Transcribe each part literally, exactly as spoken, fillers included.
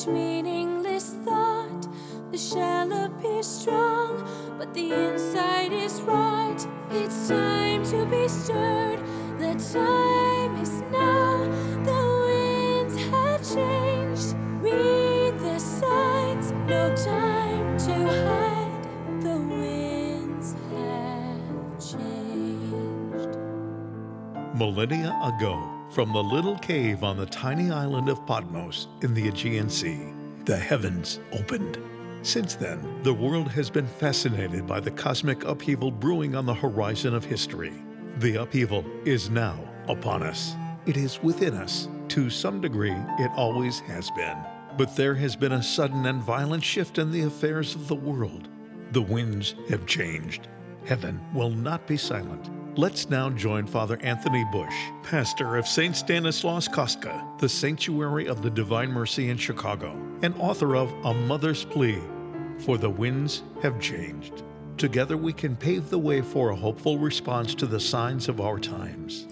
each meaningless thought. The shell appears strong, but the inside is right. It's time to be stirred. The time is now. The winds have changed. Read the signs. No time to hide. The winds have changed. Millennia ago, from the little cave on the tiny island of Patmos in the Aegean Sea, the heavens opened. Since then, the world has been fascinated by the cosmic upheaval brewing on the horizon of history. The upheaval is now upon us. It is within us. To some degree, it always has been. But there has been a sudden and violent shift in the affairs of the world. The winds have changed. Heaven will not be silent. Let's now join Father Anthony Bush, pastor of Saint Stanislaus Kostka, the Sanctuary of the Divine Mercy in Chicago, and author of A Mother's Plea, For the Winds Have Changed. Together we can pave the way for a hopeful response to the signs of our times.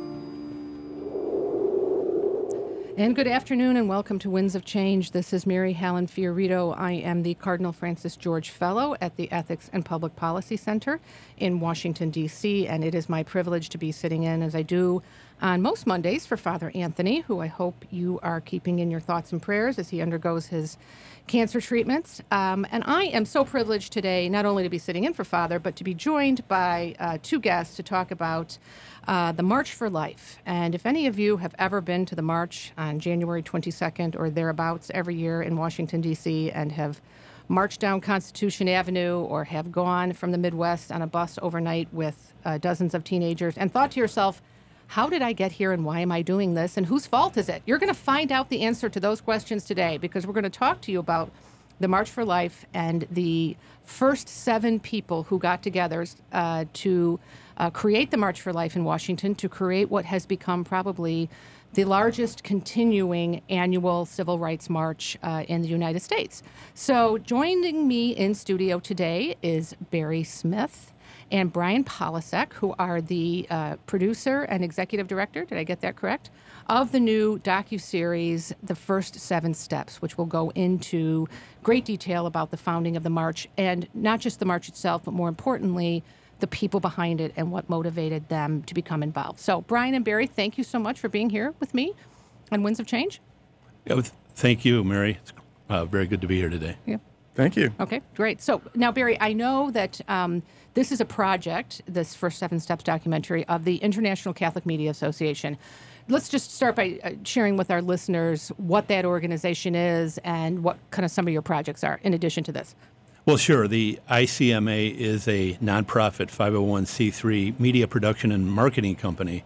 And good afternoon and welcome to Winds of Change. This is Mary Helen Fiorito. I am the Cardinal Francis George Fellow at the Ethics and Public Policy Center in Washington, D C, and it is my privilege to be sitting in, as I do on most Mondays, for Father Anthony, who I hope you are keeping in your thoughts and prayers as he undergoes his cancer treatments. Um, and I am so privileged today not only to be sitting in for Father, but to be joined by uh, two guests to talk about uh, the March for Life. And if any of you have ever been to the march on January twenty-second or thereabouts every year in Washington, D C, and have marched down Constitution Avenue or have gone from the Midwest on a bus overnight with uh, dozens of teenagers and thought to yourself, how did I get here and why am I doing this and whose fault is it? You're going to find out the answer to those questions today, because we're going to talk to you about the March for Life and the first seven people who got together uh, to uh, create the March for Life in Washington, to create what has become probably the largest continuing annual civil rights march uh, in the United States. So joining me in studio today is Barry Smith and Brian Polasek, who are the uh, producer and executive director, did I get that correct, of the new docuseries, The First Seven Steps, which will go into great detail about the founding of the march, and not just the march itself, but more importantly, the people behind it and what motivated them to become involved. So, Brian and Barry, thank you so much for being here with me on Winds of Change. Yeah, thank you, Mary. It's uh, very good to be here today. Yeah. Thank you. Okay, great. So now, Barry, I know that um, this is a project, this First Seven Steps documentary, of the International Catholic Media Association. Let's just start by uh, sharing with our listeners what that organization is and what kind of some of your projects are in addition to this. Well, sure. The I C M A is a nonprofit five oh one c three media production and marketing company,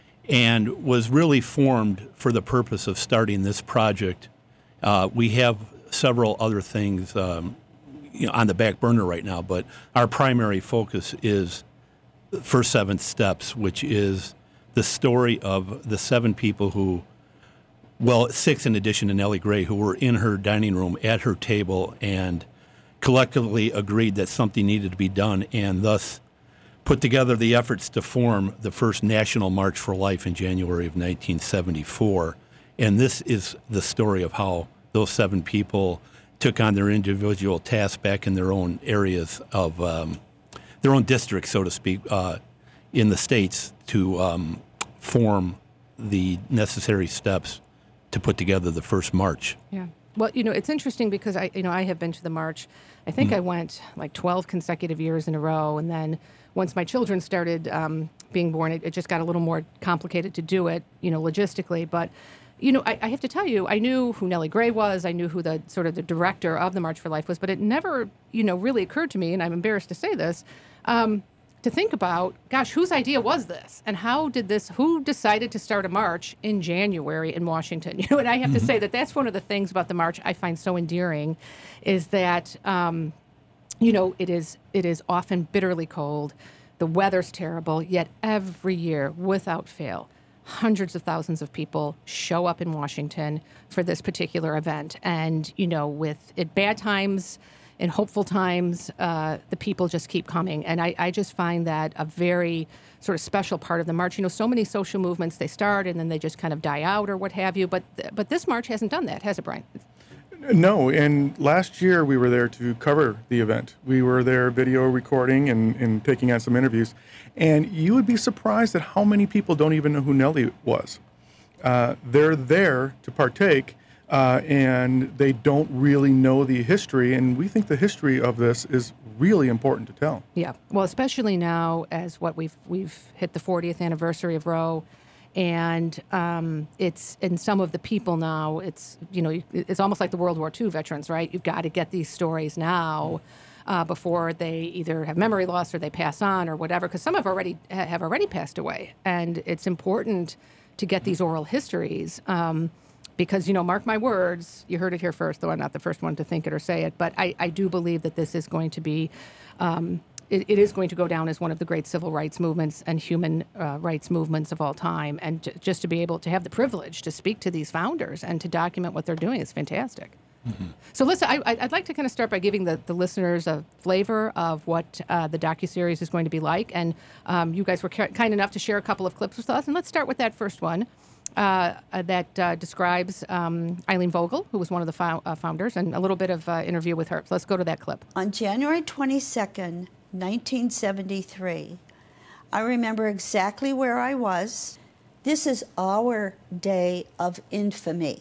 and was really formed for the purpose of starting this project. Uh, we have several other things um, you know, on the back burner right now, but our primary focus is First Seven Steps, which is the story of the seven people who, well, six in addition to Nellie Gray, who were in her dining room at her table and collectively agreed that something needed to be done, and thus put together the efforts to form the first National March for Life in January of nineteen seventy-four. And this is the story of how those seven people took on their individual tasks back in their own areas of um, their own districts, so to speak, uh, in the states to um, form the necessary steps to put together the first march. Yeah. Well, you know, it's interesting because I, you know, I have been to the march. I think mm. I went like twelve consecutive years in a row, and then once my children started um, being born, it, it just got a little more complicated to do it, you know, logistically. But you know, I, I have to tell you, I knew who Nellie Gray was. I knew who the sort of the director of the March for Life was, but it never, you know, really occurred to me, and I'm embarrassed to say this, um, to think about, gosh, whose idea was this? And how did this, who decided to start a march in January in Washington? You know, and I have mm-hmm. to say that that's one of the things about the march I find so endearing, is that, um, you know, it is it is often bitterly cold. The weather's terrible, yet every year, without fail, hundreds of thousands of people show up in Washington for this particular event. And, you know, with at bad times and hopeful times, uh, the people just keep coming. And I, I just find that a very sort of special part of the march. You know, so many social movements, they start and then they just kind of die out or what have you. But but this march hasn't done that, has it, Brian? No, and last year we were there to cover the event. We were there video recording and, and taking on some interviews. And you would be surprised at how many people don't even know who Nellie was. Uh, they're there to partake, uh, and they don't really know the history. And we think the history of this is really important to tell. Yeah, well, especially now as what we've we've hit the fortieth anniversary of Roe. And um, it's, and some of the people now, it's, you know, it's almost like the World War Two veterans, right? You've got to get these stories now uh, before they either have memory loss or they pass on or whatever, because some have already have already passed away. And it's important to get these oral histories um, because, you know, mark my words, you heard it here first, though I'm not the first one to think it or say it, but I, I do believe that this is going to be um, It, it is going to go down as one of the great civil rights movements and human uh, rights movements of all time. And j- just to be able to have the privilege to speak to these founders and to document what they're doing is fantastic. Mm-hmm. So listen, I, I'd like to kind of start by giving the, the listeners a flavor of what uh, the docuseries is going to be like. And um, you guys were ca- kind enough to share a couple of clips with us. And let's start with that first one uh, uh, that uh, describes um, Eileen Vogel, who was one of the fo- uh, founders, and a little bit of uh, interview with her. So let's go to that clip. On January twenty-second, nineteen seventy-three. I remember exactly where I was. This is our day of infamy.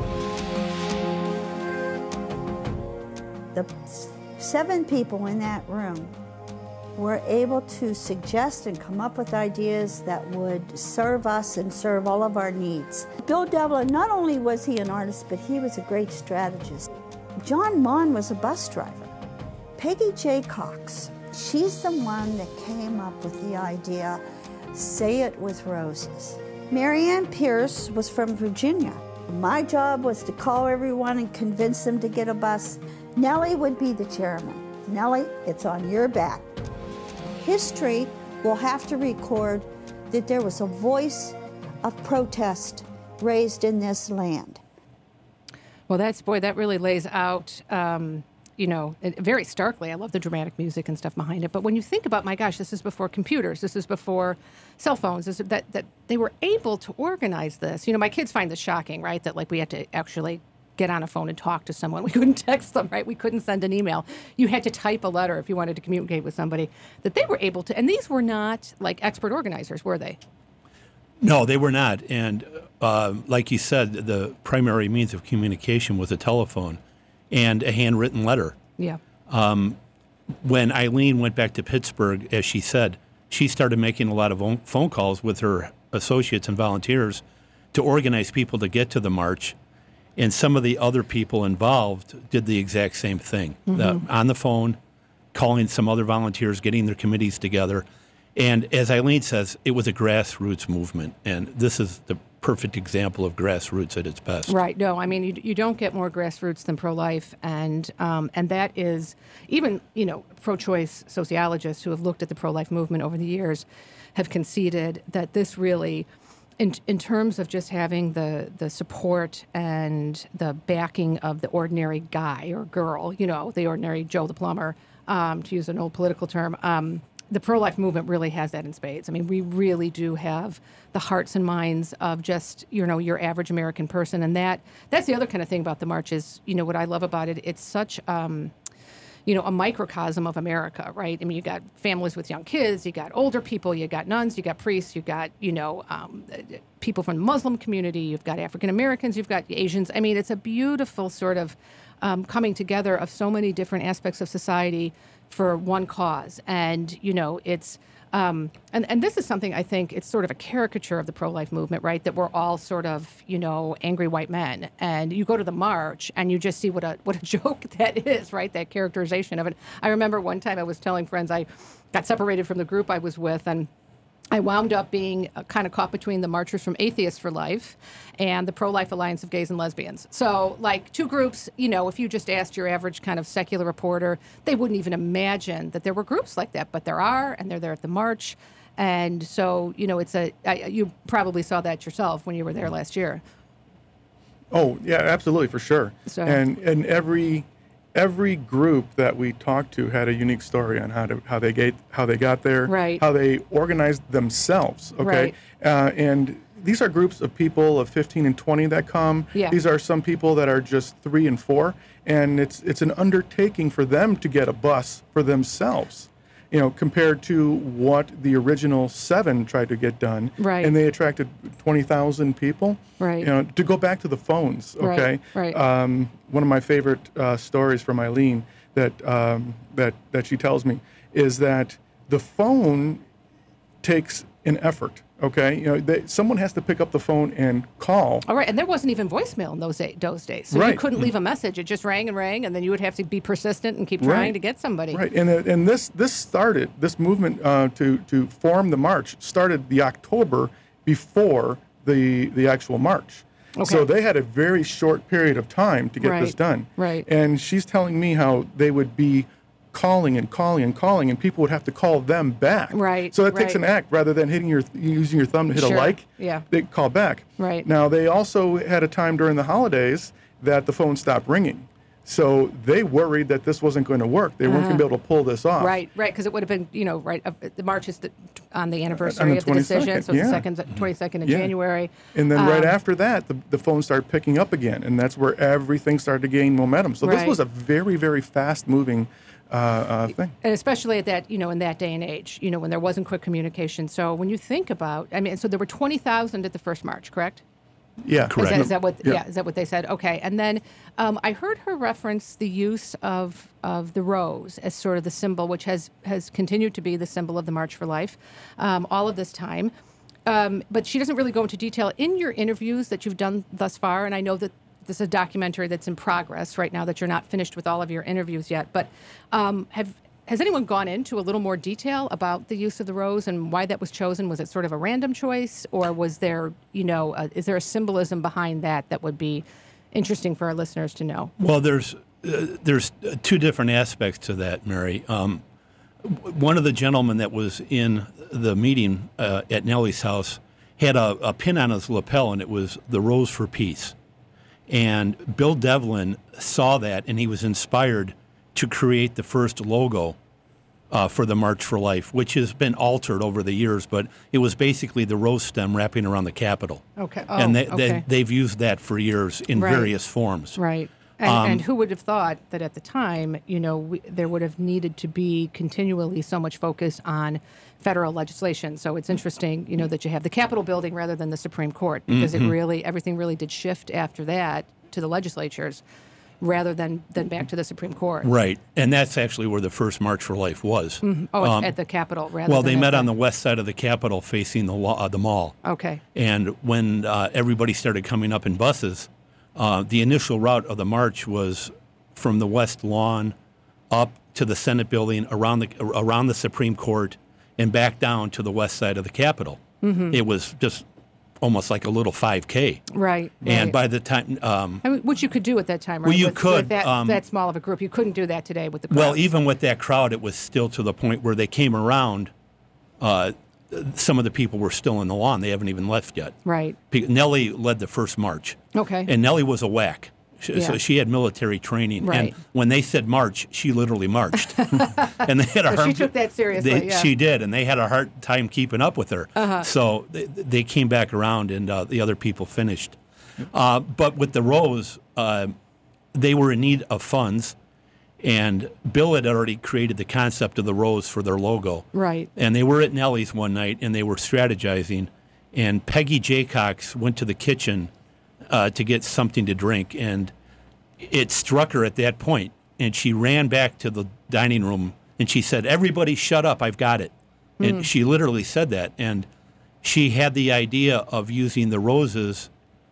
The seven people in that room were able to suggest and come up with ideas that would serve us and serve all of our needs. Bill Devlin, not only was he an artist, but he was a great strategist. John Mon was a bus driver. Peggy J. Cox, she's the one that came up with the idea, say it with roses. Marianne Pierce was from Virginia. My job was to call everyone and convince them to get a bus. Nellie would be the chairman. Nellie, it's on your back. History will have to record that there was a voice of protest raised in this land. Well, that's, boy, that really lays out, um, you know, it, very starkly. I love the dramatic music and stuff behind it. But when you think about, my gosh, this is before computers, this is before cell phones, this is, that, that they were able to organize this. You know, my kids find this shocking, right? That, like, we had to actually get on a phone and talk to someone. We couldn't text them, right? We couldn't send an email. You had to type a letter if you wanted to communicate with somebody. That they were able to, and these were not, like, expert organizers, were they? No, they were not. And uh, like you said, the primary means of communication was a telephone and a handwritten letter. Yeah. Um, when Eileen went back to Pittsburgh, as she said, she started making a lot of phone calls with her associates and volunteers to organize people to get to the march. And some of the other people involved did the exact same thing. Mm-hmm. The, on the phone, calling some other volunteers, getting their committees together. And as Eileen says, it was a grassroots movement. And this is the perfect example of grassroots at its best. Right. No, I mean, you, you don't get more grassroots than pro-life. And um, and that is, even, you know, pro-choice sociologists who have looked at the pro-life movement over the years have conceded that this really, in in terms of just having the, the support and the backing of the ordinary guy or girl, you know, the ordinary Joe the plumber, um, to use an old political term, um, the pro-life movement really has that in spades. I mean, we really do have the hearts and minds of just, you know, your average American person. And that that's the other kind of thing about the march is, you know, what I love about it, it's such, um, you know, a microcosm of America, right? I mean, you got families with young kids, you got older people, you got nuns, you got priests, you got, you know, um, people from the Muslim community, you've got African Americans, you've got Asians. I mean, it's a beautiful sort of um, coming together of so many different aspects of society for one cause. And, you know, it's, um, and, and this is something I think it's sort of a caricature of the pro-life movement, right? That we're all sort of, you know, angry white men. And you go to the march and you just see what a what a joke that is, right? That characterization of it. I remember one time I was telling friends I got separated from the group I was with, and I wound up being uh, kind of caught between the Marchers from Atheists for Life and the Pro-Life Alliance of Gays and Lesbians. So, like, two groups, you know, if you just asked your average kind of secular reporter, they wouldn't even imagine that there were groups like that. But there are, and they're there at the march. And so, you know, it's a, I, you probably saw that yourself when you were there last year. Oh, yeah, absolutely, for sure. So, and and every every group that we talked to had a unique story on how to how they get how they got there, right. how they organized themselves. Okay, right. uh, and these are groups of people of fifteen and twenty that come. Yeah. These are some people that are just three and four, and it's it's an undertaking for them to get a bus for themselves. You know, compared to what the original seven tried to get done, Right. and they attracted twenty thousand people. Right. You know, to go back to the phones, okay. Right, right. Um, one of my favorite uh, stories from Eileen that um, that that she tells me is that the phone takes an effort. Okay, you know, they, someone has to pick up the phone and call. All right, and there wasn't even voicemail in those day, those days, so you Right. couldn't leave a message. It just rang and rang, and then you would have to be persistent and keep trying Right. to get somebody. Right, and uh, and this this started this movement uh, to to form the march started the October before the the actual march. Okay. So they had a very short period of time to get this Right, done. right. And she's telling me how they would be calling and calling and calling, and people would have to call them back. Right, So that takes right. an act rather than hitting your using your thumb to hit Sure, a like. yeah. They call back. Right. Now they also had a time during the holidays that the phone stopped ringing. So they worried that this wasn't going to work. They weren't going to be able to pull this off. Right, right, because it would have been, you know, right. Uh, the march is the, on the anniversary On the of the decision, twenty-second, so it's yeah. the second, twenty-second of Yeah. January. And then right Um, after that, the, the phone started picking up again, and that's where everything started to gain momentum. So Right. this was a very, very fast-moving uh, uh, thing. And especially at that, you know, in that day and age, you know, when there wasn't quick communication. So when you think about, I mean, so there were twenty thousand at the first march, correct? Yeah, Is Correct. that, is that what? Yeah. Yeah. Is that what they said? Okay. And then um, I heard her reference the use of of the rose as sort of the symbol, which has has continued to be the symbol of the March for Life, um, all of this time. Um, but she doesn't really go into detail in your interviews that you've done thus far. And I know that this is a documentary that's in progress right now, that you're not finished with all of your interviews yet. But um, have has anyone gone into a little more detail about the use of the rose and why that was chosen? Was it sort of a random choice, or was there, you know, uh, is there a symbolism behind that that would be interesting for our listeners to know? Well, there's uh, there's two different aspects to that, Mary. Um, w- one of the gentlemen that was in the meeting uh, at Nellie's house had a, a pin on his lapel, and it was the Rose for Peace. And Bill Devlin saw that, and he was inspired to create the first logo uh, for the March for Life, which has been altered over the years, but it was basically the rose stem wrapping around the Capitol. Okay. Oh, and they, okay. they, they've used that for years in Right. various forms. Right. And, Um, and who would have thought that at the time, you know, we, there would have needed to be continually so much focus on federal legislation. So it's interesting, you know, that you have the Capitol building rather than the Supreme Court, because Mm-hmm. it really, everything really did shift after that to the legislatures rather than, than back to the Supreme Court. Right, and that's actually where the first March for Life was. Oh, Um, at the Capitol rather well, than they at met the- on the west side of the Capitol facing the, law, uh, the mall. Okay. And when uh, everybody started coming up in buses, uh, the initial route of the march was from the West Lawn up to the Senate building, around the around the Supreme Court, and back down to the west side of the Capitol. Mm-hmm. It was just almost like a little five K. Right. And right. by the time, um, I mean, which you could do at that time, right? Well, you with, could, With that, um, that small of a group. You couldn't do that today with the crowds. well, even with that crowd, it was still to the point where they came around. Uh, some of the people were still in the lawn. They haven't even left yet. Right. Pe- Nellie led the first march. Okay. And Nellie was a whack. She, Yeah. So she had military training. Right. And when they said march, she literally marched. and they had a So hard she took that seriously, they- yeah. She did, and they had a hard time keeping up with her. Uh-huh. So they, they came back around, and uh, the other people finished. Uh, but with the Rose, uh, they were in need of funds, and Bill had already created the concept of the Rose for their logo. Right. And they were at Nellie's one night, and they were strategizing, and Peggy Jaycox went to the kitchen uh, to get something to drink, and it struck her at that point, and she ran back to the dining room, and she said, "Everybody shut up, I've got it." Mm. And she literally said that, and she had the idea of using the roses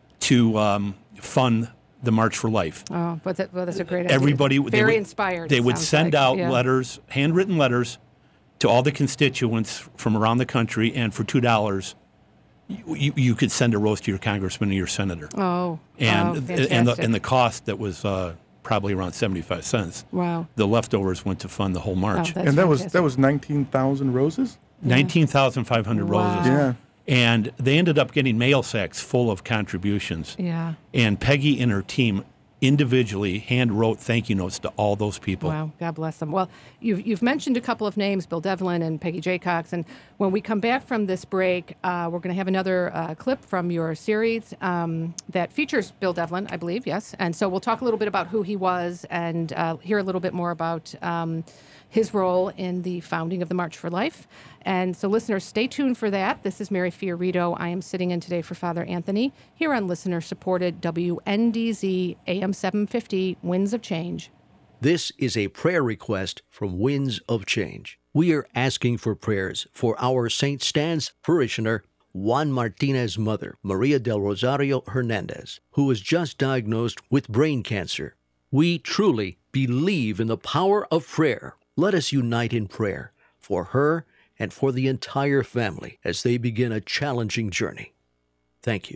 to um, fund the March for Life. Oh, but, that, well, that's a great idea. Everybody Very they would, inspired. They it would sounds send like. out Yeah. letters, handwritten letters, to all the constituents from around the country, and for two dollars, you, you, you could send a rose to your congressman or your senator. Oh, and oh, and the fantastic. and the cost that was uh, probably around seventy-five cents. Wow. The leftovers went to fund the whole Oh, march. that's and that was fantastic. that was nineteen thousand roses. nineteen thousand five hundred Wow. roses. Yeah. And they ended up getting mail sacks full of contributions. Yeah. And Peggy and her team individually hand-wrote thank you notes to all those people. Wow, God bless them. Well, you've, you've mentioned a couple of names, Bill Devlin and Peggy Jaycox, and when we come back from this break, uh, we're going to have another uh, clip from your series um, that features Bill Devlin, I believe, yes. And so we'll talk a little bit about who he was and uh, hear a little bit more about um, his role in the founding of the March for Life. And so, listeners, stay tuned for that. This is Mary Fiorito. I am sitting in today for Father Anthony here on listener-supported W N D Z A M seven fifty, Winds of Change. This is a prayer request from Winds of Change. We are asking for prayers for our Saint Stan's parishioner, Juan Martinez's mother, Maria del Rosario Hernandez, who was just diagnosed with brain cancer. We truly believe in the power of prayer. Let us unite in prayer for her and for the entire family as they begin a challenging journey. Thank you.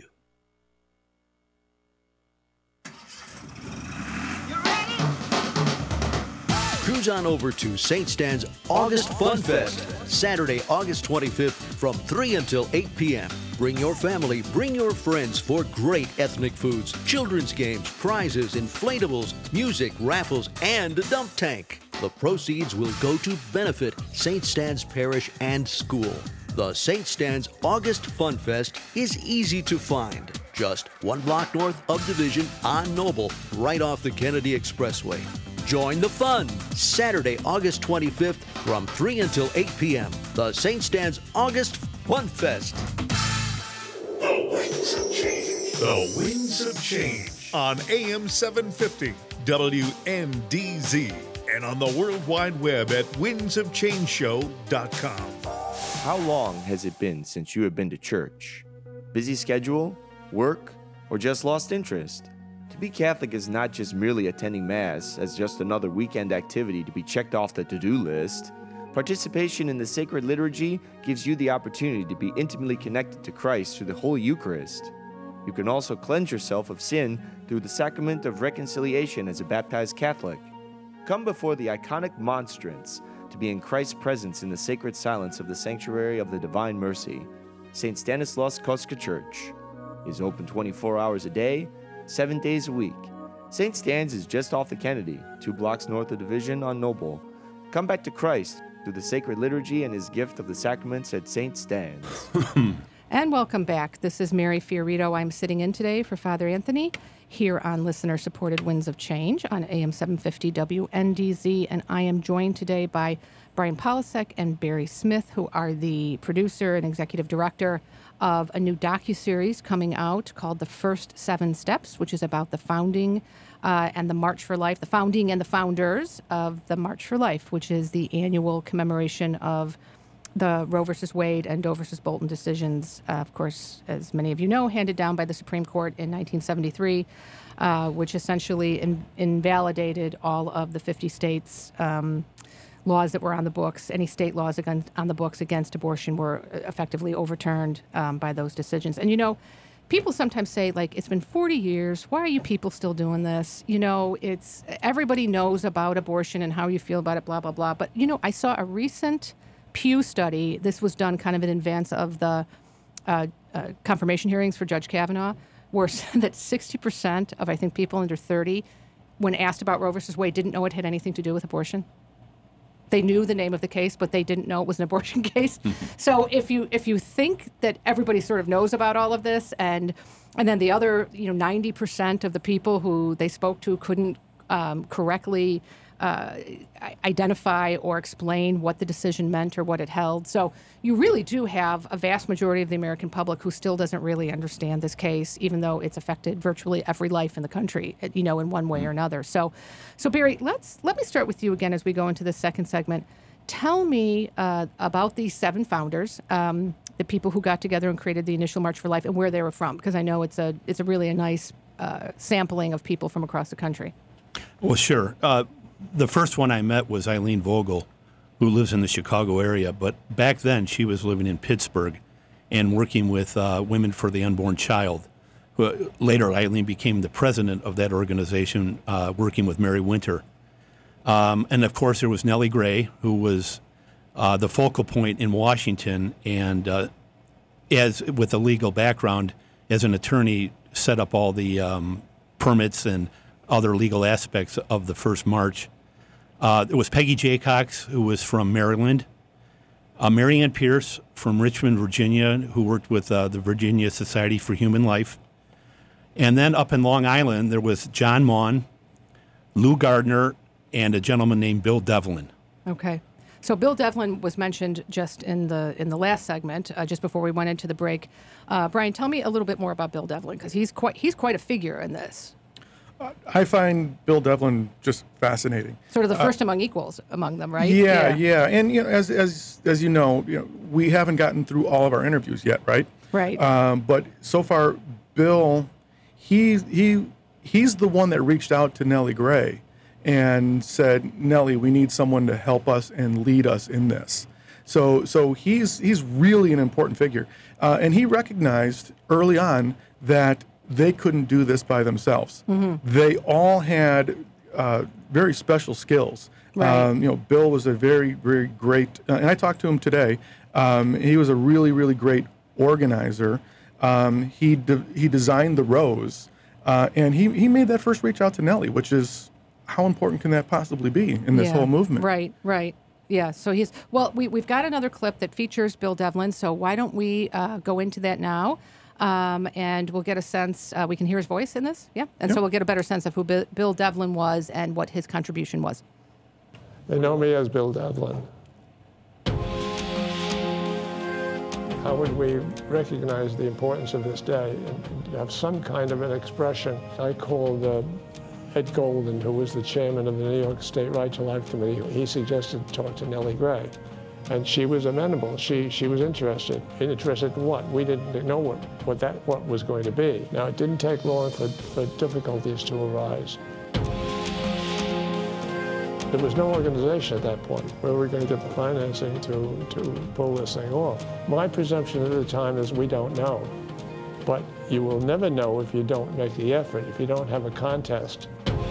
Cruise on over to Saint Stan's August Fun Fest, Saturday, August twenty-fifth from three until eight p.m. Bring your family, bring your friends for great ethnic foods, children's games, prizes, inflatables, music, raffles, and a dump tank. The proceeds will go to benefit Saint Stan's Parish and School. The Saint Stan's August Fun Fest is easy to find. Just one block north of Division on Noble, right off the Kennedy Expressway. Join the fun. Saturday, August twenty-fifth from three until eight p.m. The Saint Stan's August Fun Fest. The Winds of Change. The Winds of Change on A M seven fifty W N D Z and on the World Wide Web at winds of change show dot com. How long has it been since you have been to church? Busy schedule, work, or just lost interest? To be Catholic is not just merely attending Mass as just another weekend activity to be checked off the to-do list. Participation in the sacred liturgy gives you the opportunity to be intimately connected to Christ through the Holy Eucharist. You can also cleanse yourself of sin through the sacrament of reconciliation as a baptized Catholic. Come before the iconic monstrance to be in Christ's presence in the sacred silence of the Sanctuary of the Divine Mercy. Saint Stanislaus Kostka Church is open twenty-four hours a day, seven days a week. Saint Stan's is just off the Kennedy, two blocks north of Division on Noble. Come back to Christ through the sacred liturgy and his gift of the sacraments at Saint Stan's. And welcome back. This is Mary Fiorito. I'm sitting in today for Father Anthony here on listener-supported Winds of Change on A M seven fifty W N D Z, and I am joined today by Brian Polasek and Barry Smith, who are the producer and executive director of a new docuseries coming out called The First Seven Steps, which is about the founding uh, and the March for Life, the founding and the founders of the March for Life, which is the annual commemoration of the Roe versus Wade and Doe versus Bolton decisions, uh, of course, as many of you know, handed down by the Supreme Court in nineteen seventy-three, uh, which essentially in, invalidated all of the fifty states' um, laws that were on the books. Any state laws against, on the books against abortion were effectively overturned um, by those decisions. And, you know, people sometimes say, like, it's been forty years. Why are you people still doing this? You know, it's everybody knows about abortion and how you feel about it, blah, blah, blah. But, you know, I saw a recent Pew study. This was done kind of in advance of the uh, uh, confirmation hearings for Judge Kavanaugh, where said that sixty percent of, I think, people under thirty, when asked about Roe versus Wade, didn't know it had anything to do with abortion. They knew the name of the case, but they didn't know it was an abortion case. So if you if you think that everybody sort of knows about all of this, and and then the other, you know, ninety percent of the people who they spoke to couldn't um, correctly uh, identify or explain what the decision meant or what it held. So you really do have a vast majority of the American public who still doesn't really understand this case, even though it's affected virtually every life in the country, you know, in one way or another. So, so Barry, let's let me start with you again as we go into the second segment. Tell me uh, about these seven founders, um, the people who got together and created the initial March for Life, and where they were from, because I know it's a it's a really a nice uh, sampling of people from across the country. Well, sure. Uh, The first one I met was Eileen Vogel, who lives in the Chicago area. But back then, she was living in Pittsburgh and working with uh, Women for the Unborn Child. Who, later, Eileen became the president of that organization, uh, working with Mary Winter. Um, and, of course, there was Nellie Gray, who was uh, the focal point in Washington, and uh, as with a legal background, as an attorney, set up all the um, permits and other legal aspects of the first march. Uh, it was Peggy Jaycox, who was from Maryland, uh, Mary Ann Pierce from Richmond, Virginia, who worked with uh, the Virginia Society for Human Life. And then up in Long Island, there was John Maughan, Lou Gardner, and a gentleman named Bill Devlin. Okay. So Bill Devlin was mentioned just in the in the last segment, uh, just before we went into the break. Uh, Brian, tell me a little bit more about Bill Devlin, because he's quite he's quite a figure in this. I find Bill Devlin just fascinating. Sort of the first uh, among equals among them, right? Yeah, yeah, yeah. And you know, as as as you know, you know, we haven't gotten through all of our interviews yet, right? Right. Um, but so far, Bill, he he he's the one that reached out to Nellie Gray and said, Nellie, we need someone to help us and lead us in this. So so he's he's really an important figure, uh, and he recognized early on that they couldn't do this by themselves. Mm-hmm. They all had uh, very special skills. Right. Um, you know, Bill was a very, very great, uh, and I talked to him today. Um, he was a really, really great organizer. Um, he de- he designed the rows, uh, and he, he made that first reach out to Nellie, which is, how important can that possibly be in this Yeah. whole movement? Right, right. Yeah, so he's, well, we, we've got another clip that features Bill Devlin, so why don't we uh, go into that now? Um, and we'll get a sense, uh, we can hear his voice in this, yeah? And Yep. so we'll get a better sense of who Bi- Bill Devlin was and what his contribution was. They know me as Bill Devlin. How would we recognize the importance of this day and have some kind of an expression? I called uh, Ed Golden, who was the chairman of the New York State Right to Life Committee. He suggested talk to Nellie Gray. And she was amenable. She she was interested. Interested in what? We didn't know what, what that what was going to be. Now, it didn't take long for, for difficulties to arise. There was no organization at that point. Where were we going to get the financing to, to pull this thing off? My presumption at the time is we don't know. But you will never know if you don't make the effort, if you don't have a contest.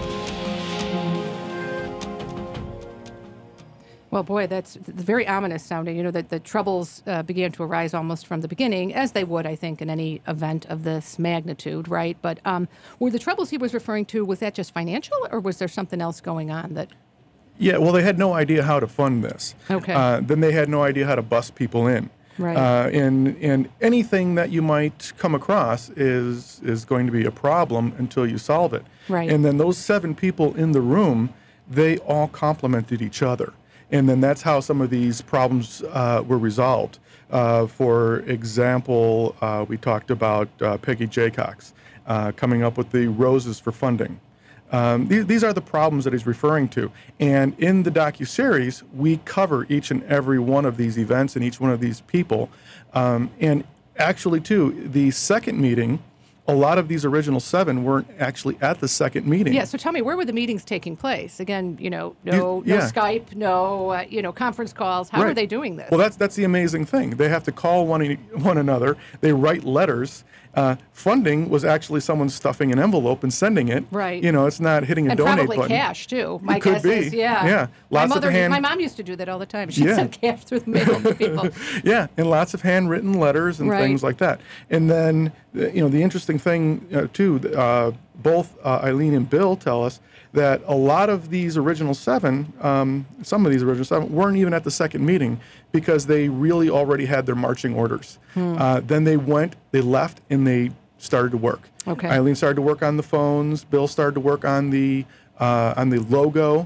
Well, boy, that's very ominous sounding. You know, that the troubles uh, began to arise almost from the beginning, as they would, I think, in any event of this magnitude, right? But um, were the troubles he was referring to, was that just financial, or was there something else going on that... Yeah, well, they had no idea how to fund this. Okay. Uh, then they had no idea how to bus people in. Right. Uh, and and anything that you might come across is is going to be a problem until you solve it. Right. And then those seven people in the room, they all complemented each other. And then that's how some of these problems uh, were resolved. Uh, for example, uh, we talked about uh, Peggy Jaycox uh, coming up with the roses for funding. Um, these, these are the problems that he's referring to. And in the docuseries, we cover each and every one of these events and each one of these people. Um, and actually, too, the second meeting, a lot of these original seven weren't actually at the second meeting. Yeah, so tell me, where were the meetings taking place? Again, you know, no, You- yeah. no Skype, no, uh, you know, conference calls. How Right. are they doing this? Well, that's that's the amazing thing. They have to call one e- one another. They write letters. Uh, funding was actually someone stuffing an envelope and sending it. Right. You know, it's not hitting a and donate probably button. cash, too. My It could guess be. is, yeah. Yeah. My Lots of mother, hand- my mom used to do that all the time. She'd Yeah. send cash through the mail to people. Yeah, and lots of handwritten letters and Right. things like that. And then, uh, you know, the interesting thing, uh, too, uh, both uh, Eileen and Bill tell us that a lot of these original seven, um, some of these original seven, weren't even at the second meeting because they really already had their marching orders. Hmm. Uh, then they went, they left, and they started to work. Okay. Eileen started to work on the phones. Bill started to work on the uh, on the logo.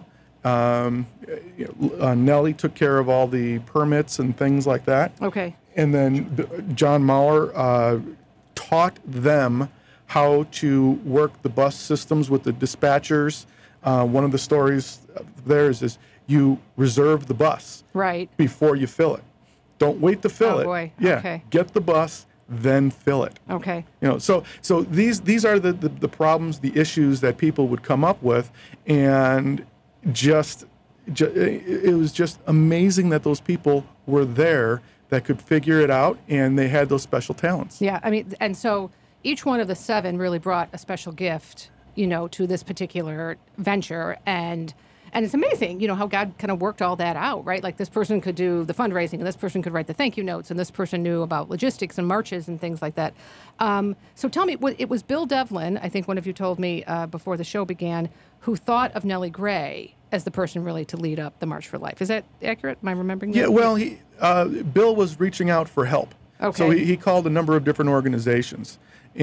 Um, uh, Nellie took care of all the permits and things like that. Okay. And then B- John Mahler uh, taught them how to work the bus systems with the dispatchers. Uh, one of the stories there is, is you reserve the bus Right. before you fill it. Don't wait to fill Oh, it. boy. Yeah. Okay. Get the bus, then fill it. Okay. You know, so so these these are the, the, the problems, the issues that people would come up with, and just, ju- it was just amazing that those people were there that could figure it out, and they had those special talents. Yeah, I mean, and so each one of the seven really brought a special gift, you know, to this particular venture. And and it's amazing, you know, how God kind of worked all that out, right? Like this person could do the fundraising, and this person could write the thank you notes, and this person knew about logistics and marches and things like that. Um, so tell me, it was Bill Devlin, I think one of you told me uh, before the show began, who thought of Nellie Gray as the person really to lead up the March for Life. Is that accurate? Am I remembering that? Yeah, well, he, uh, Bill was reaching out for help. Okay. So he, he called a number of different organizations.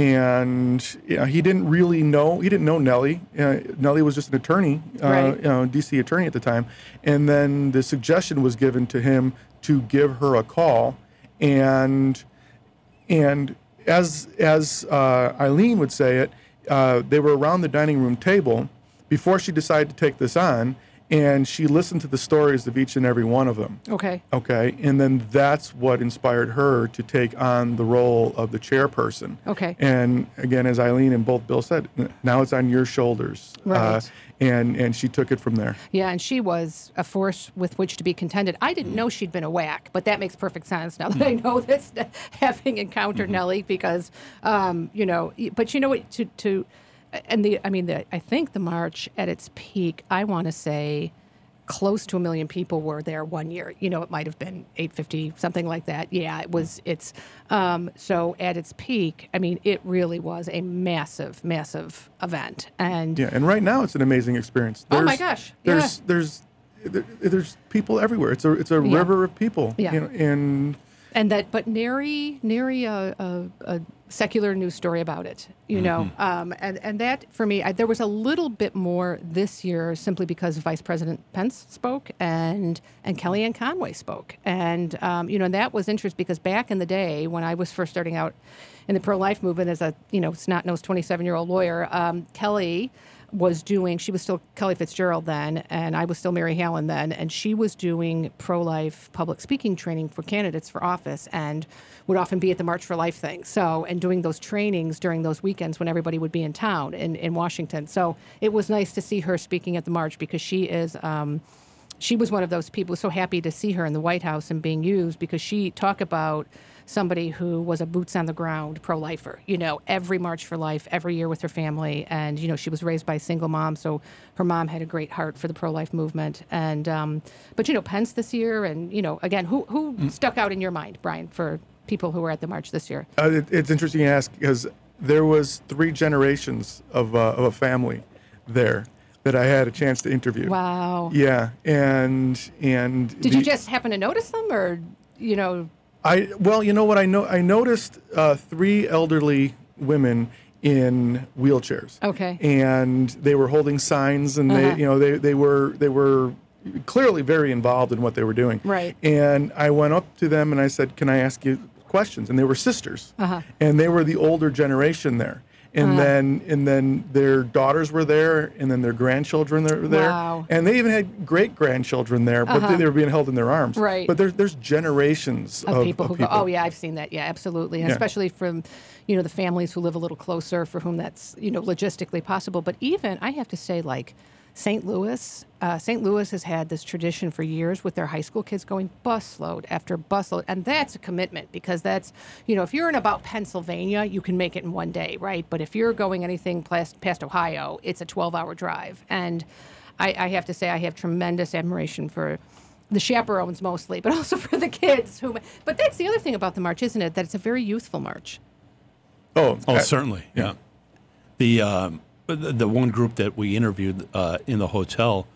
And you know, he didn't really know, he didn't know Nellie. Uh, Nellie was just an attorney, uh, Right. you know, D C attorney at the time. And then the suggestion was given to him to give her a call. And and as, as uh, Eileen would say it, uh, they were around the dining room table before she decided to take this on, and she listened to the stories of each and every one of them. Okay. Okay, and then that's what inspired her to take on the role of the chairperson. Okay. And again, as Eileen and both Bill said, now it's on your shoulders. Right. Uh, and and she took it from there. Yeah, and she was a force with which to be contended. I didn't know she'd been a whack, but that makes perfect sense now that I know this, having encountered Nellie, because, um, you know, but you know what, to, to and the, I mean, the, I think the march at its peak, I want to say close to a million people were there one year. You know, it might have been eight fifty, something like that. Yeah, it was, it's, um, so at its peak, I mean, it really was a massive, massive event. And Yeah, and right now it's an amazing experience. Oh, my There's- gosh, There's, yeah. there's, there, there's people everywhere. It's a, it's a Yeah. river of people. Yeah. You know, and And that, but nary, nary a, a, a secular news story about it, you know. Um, and, and that, for me, I, there was a little bit more this year simply because Vice President Pence spoke and and Kellyanne Conway spoke. And, um, you know, that was interesting because back in the day when I was first starting out in the pro-life movement as a, you know, snot-nosed twenty-seven-year-old lawyer, um, Kelly was doing, she was still Kelly Fitzgerald then, and I was still Mary Hallen then, and she was doing pro-life public speaking training for candidates for office and would often be at the March for Life thing. So, and doing those trainings during those weekends when everybody would be in town in, in Washington. So it was nice to see her speaking at the March because she is, um, she was one of those people, so happy to see her in the White House and being used because she talked about somebody who was a boots on the ground pro-lifer, you know, every March for Life, every year with her family. And, you know, she was raised by a single mom, so her mom had a great heart for the pro-life movement. And, um, but, you know, Pence this year, and, you know, again, who, who mm. stuck out in your mind, Brian, for people who were at the march this year? Uh, it, it's interesting you ask because there was three generations of, uh, of a family there that I had a chance to interview. Wow. Yeah, and and did the, you just happen to notice them, or, you know? I well, you know what I know. I noticed uh, three elderly women in wheelchairs. Okay. And they were holding signs, and Uh-huh. they, you know, they they were they were clearly very involved in what they were doing. Right. And I went up to them and I said, "Can I ask you questions?" And they were sisters, Uh-huh. and they were the older generation there. And Uh-huh. then and then their daughters were there, and then their grandchildren were there, Wow. and they even had great grandchildren there, but Uh-huh. they, they were being held in their arms. Right. But there's there's generations Of, of, people of who people. go, oh yeah, I've seen that. Yeah, absolutely, and Yeah. especially from, you know, the families who live a little closer, for whom that's, you know, logistically possible. But even I have to say, like Saint Louis, uh, Saint Louis has had this tradition for years with their high school kids going busload after busload, and that's a commitment because that's, you know, if you're in about Pennsylvania, you can make it in one day, right? But if you're going anything past, past Ohio, it's a twelve-hour drive, and I, I have to say I have tremendous admiration for the chaperones mostly, but also for the kids. Who, but that's the other thing about the march, isn't it? That it's a very youthful march. Oh, Oh, uh, certainly, yeah. The, um, the the one group that we interviewed uh, in the hotel,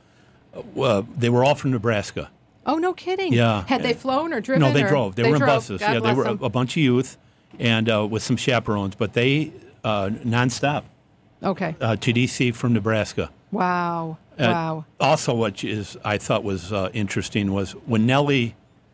uh, they were all from Nebraska. Oh, no kidding. Yeah. Had they flown or driven? No, they or- drove. They, were in drove. buses. God yeah, they bless were a, them. a bunch of youth, and uh, with some chaperones, but they uh, nonstop Okay. uh, to D C from Nebraska. Wow. Uh, Wow. Also, what is I thought was uh, interesting was when Nellie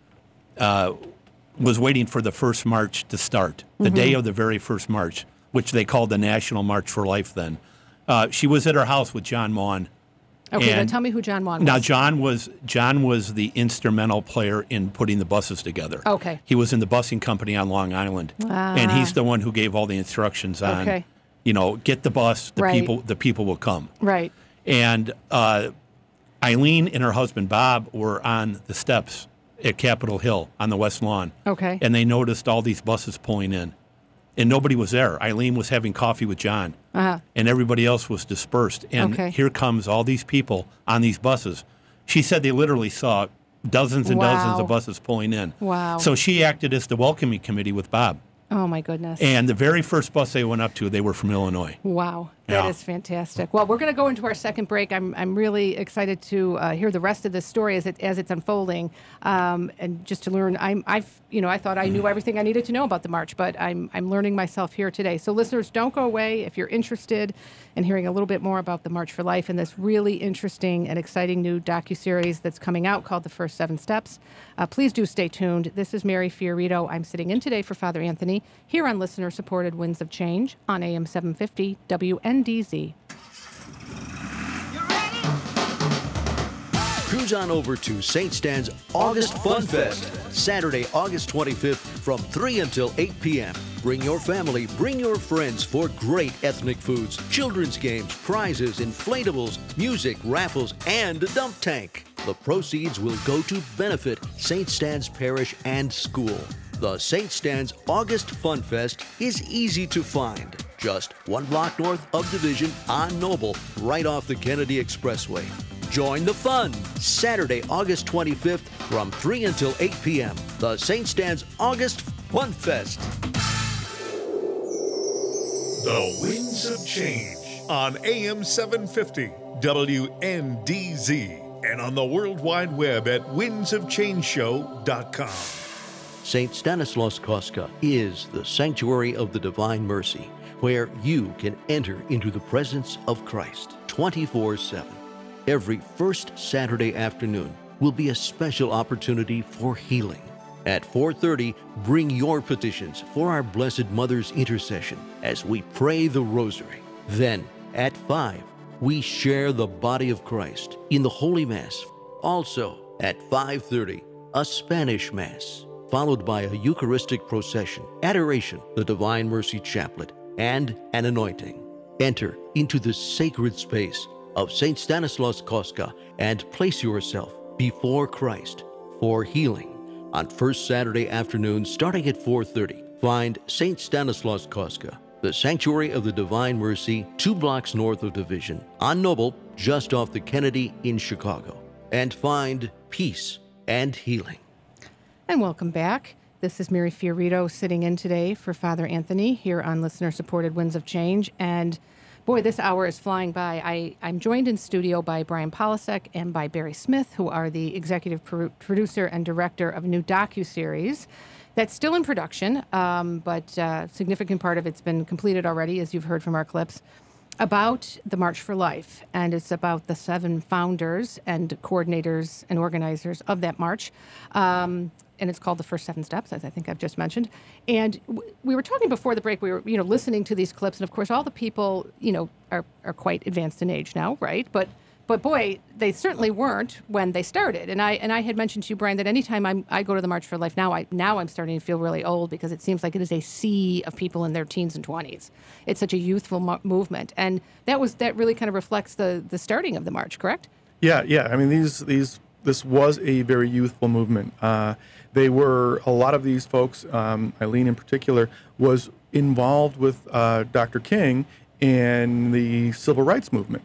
uh, was waiting for the first march to start, the Mm-hmm. day of the very first march, which they called the National March for Life then. Uh, she was at her house with John Maughan. Okay, now and- tell me who John Maughan was. Now, John was John was the instrumental player in putting the buses together. Okay. He was in the busing company on Long Island, and he's the one who gave all the instructions on, Okay. you know, get the bus, the Right. people, the people will come. Right. And uh, Eileen and her husband Bob were on the steps at Capitol Hill on the West Lawn. Okay. And they noticed all these buses pulling in, and nobody was there. Eileen was having coffee with John. Uh-huh. and everybody else was dispersed. And Okay. here comes all these people on these buses. She said they literally saw dozens and dozens Wow. of buses pulling in. Wow. So she acted as the welcoming committee with Bob. Oh, my goodness. And the very first bus they went up to, they were from Illinois. Wow, that Yeah. is fantastic. Well, we're going to go into our second break. I'm I'm really excited to uh, hear the rest of this story as it as it's unfolding, um, and just to learn. I'm I've you know I thought I knew everything I needed to know about the march, but I'm I'm learning myself here today. So listeners, don't go away if you're interested in hearing a little bit more about the March for Life and this really interesting and exciting new docuseries that's coming out called The First Seven Steps. Uh, please do stay tuned. This is Mary Fiorito. I'm sitting in today for Father Anthony here on listener-supported Winds of Change on A M seven fifty W N D Z. Cruise on over to Saint Stan's August Fun Fest, Saturday, August twenty-fifth from three until eight p.m. Bring your family, bring your friends for great ethnic foods, children's games, prizes, inflatables, music, raffles, and a dump tank. The proceeds will go to benefit Saint Stan's Parish and School. The Saint Stan's August Fun Fest is easy to find. Just one block north of Division on Noble, right off the Kennedy Expressway. Join the fun. Saturday, August twenty-fifth from three until eight p.m. The Saint Stan's August Fun Fest. The Winds of Change on A M seven fifty W N D Z and on the World Wide Web at winds of change show dot com. Saint Stanislaus Kostka is the sanctuary of the Divine Mercy, where you can enter into the presence of Christ twenty-four seven. Every first Saturday afternoon will be a special opportunity for healing. At four thirty, bring your petitions for our Blessed Mother's intercession as we pray the Rosary. Then, at five, we share the body of Christ in the Holy Mass. Also, at five thirty, a Spanish Mass, followed by a Eucharistic procession, adoration, the Divine Mercy Chaplet, and an anointing. Enter into the sacred space of Saint Stanislaus Kostka and place yourself before Christ for healing. On first Saturday afternoon, starting at four thirty, find Saint Stanislaus Kostka, the Sanctuary of the Divine Mercy, two blocks north of Division, on Noble, just off the Kennedy in Chicago, and find peace and healing. And welcome back. This is Mary Fiorito sitting in today for Father Anthony here on listener-supported Winds of Change. And boy, this hour is flying by. I, I'm joined in studio by Brian Polasek and by Barry Smith, who are the executive pro- producer and director of a new docuseries that's still in production, um, but a significant part of it's been completed already, as you've heard from our clips, about the March for Life. And it's about the seven founders and coordinators and organizers of that march. Um, and it's called The First Seven Steps, as I think I've just mentioned. And w- we were talking before the break, we were, you know, listening to these clips, and of course all the people, you know, are, are quite advanced in age now, right? But but boy, they certainly weren't when they started. And I and I had mentioned to you, Brian, that anytime I'm, I go to the March for Life now, I now I'm starting to feel really old because it seems like it is a sea of people in their teens and twenties. It's such a youthful mo- movement, and that was that really kind of reflects the the starting of the march, correct? Yeah, yeah. I mean, these these this was a very youthful movement. Uh, they were a lot of these folks. Um, Eileen, in particular, was involved with uh, Doctor King in the civil rights movement,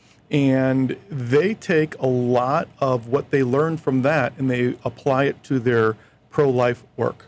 and they take a lot of what they learned from that and they apply it to their pro-life work.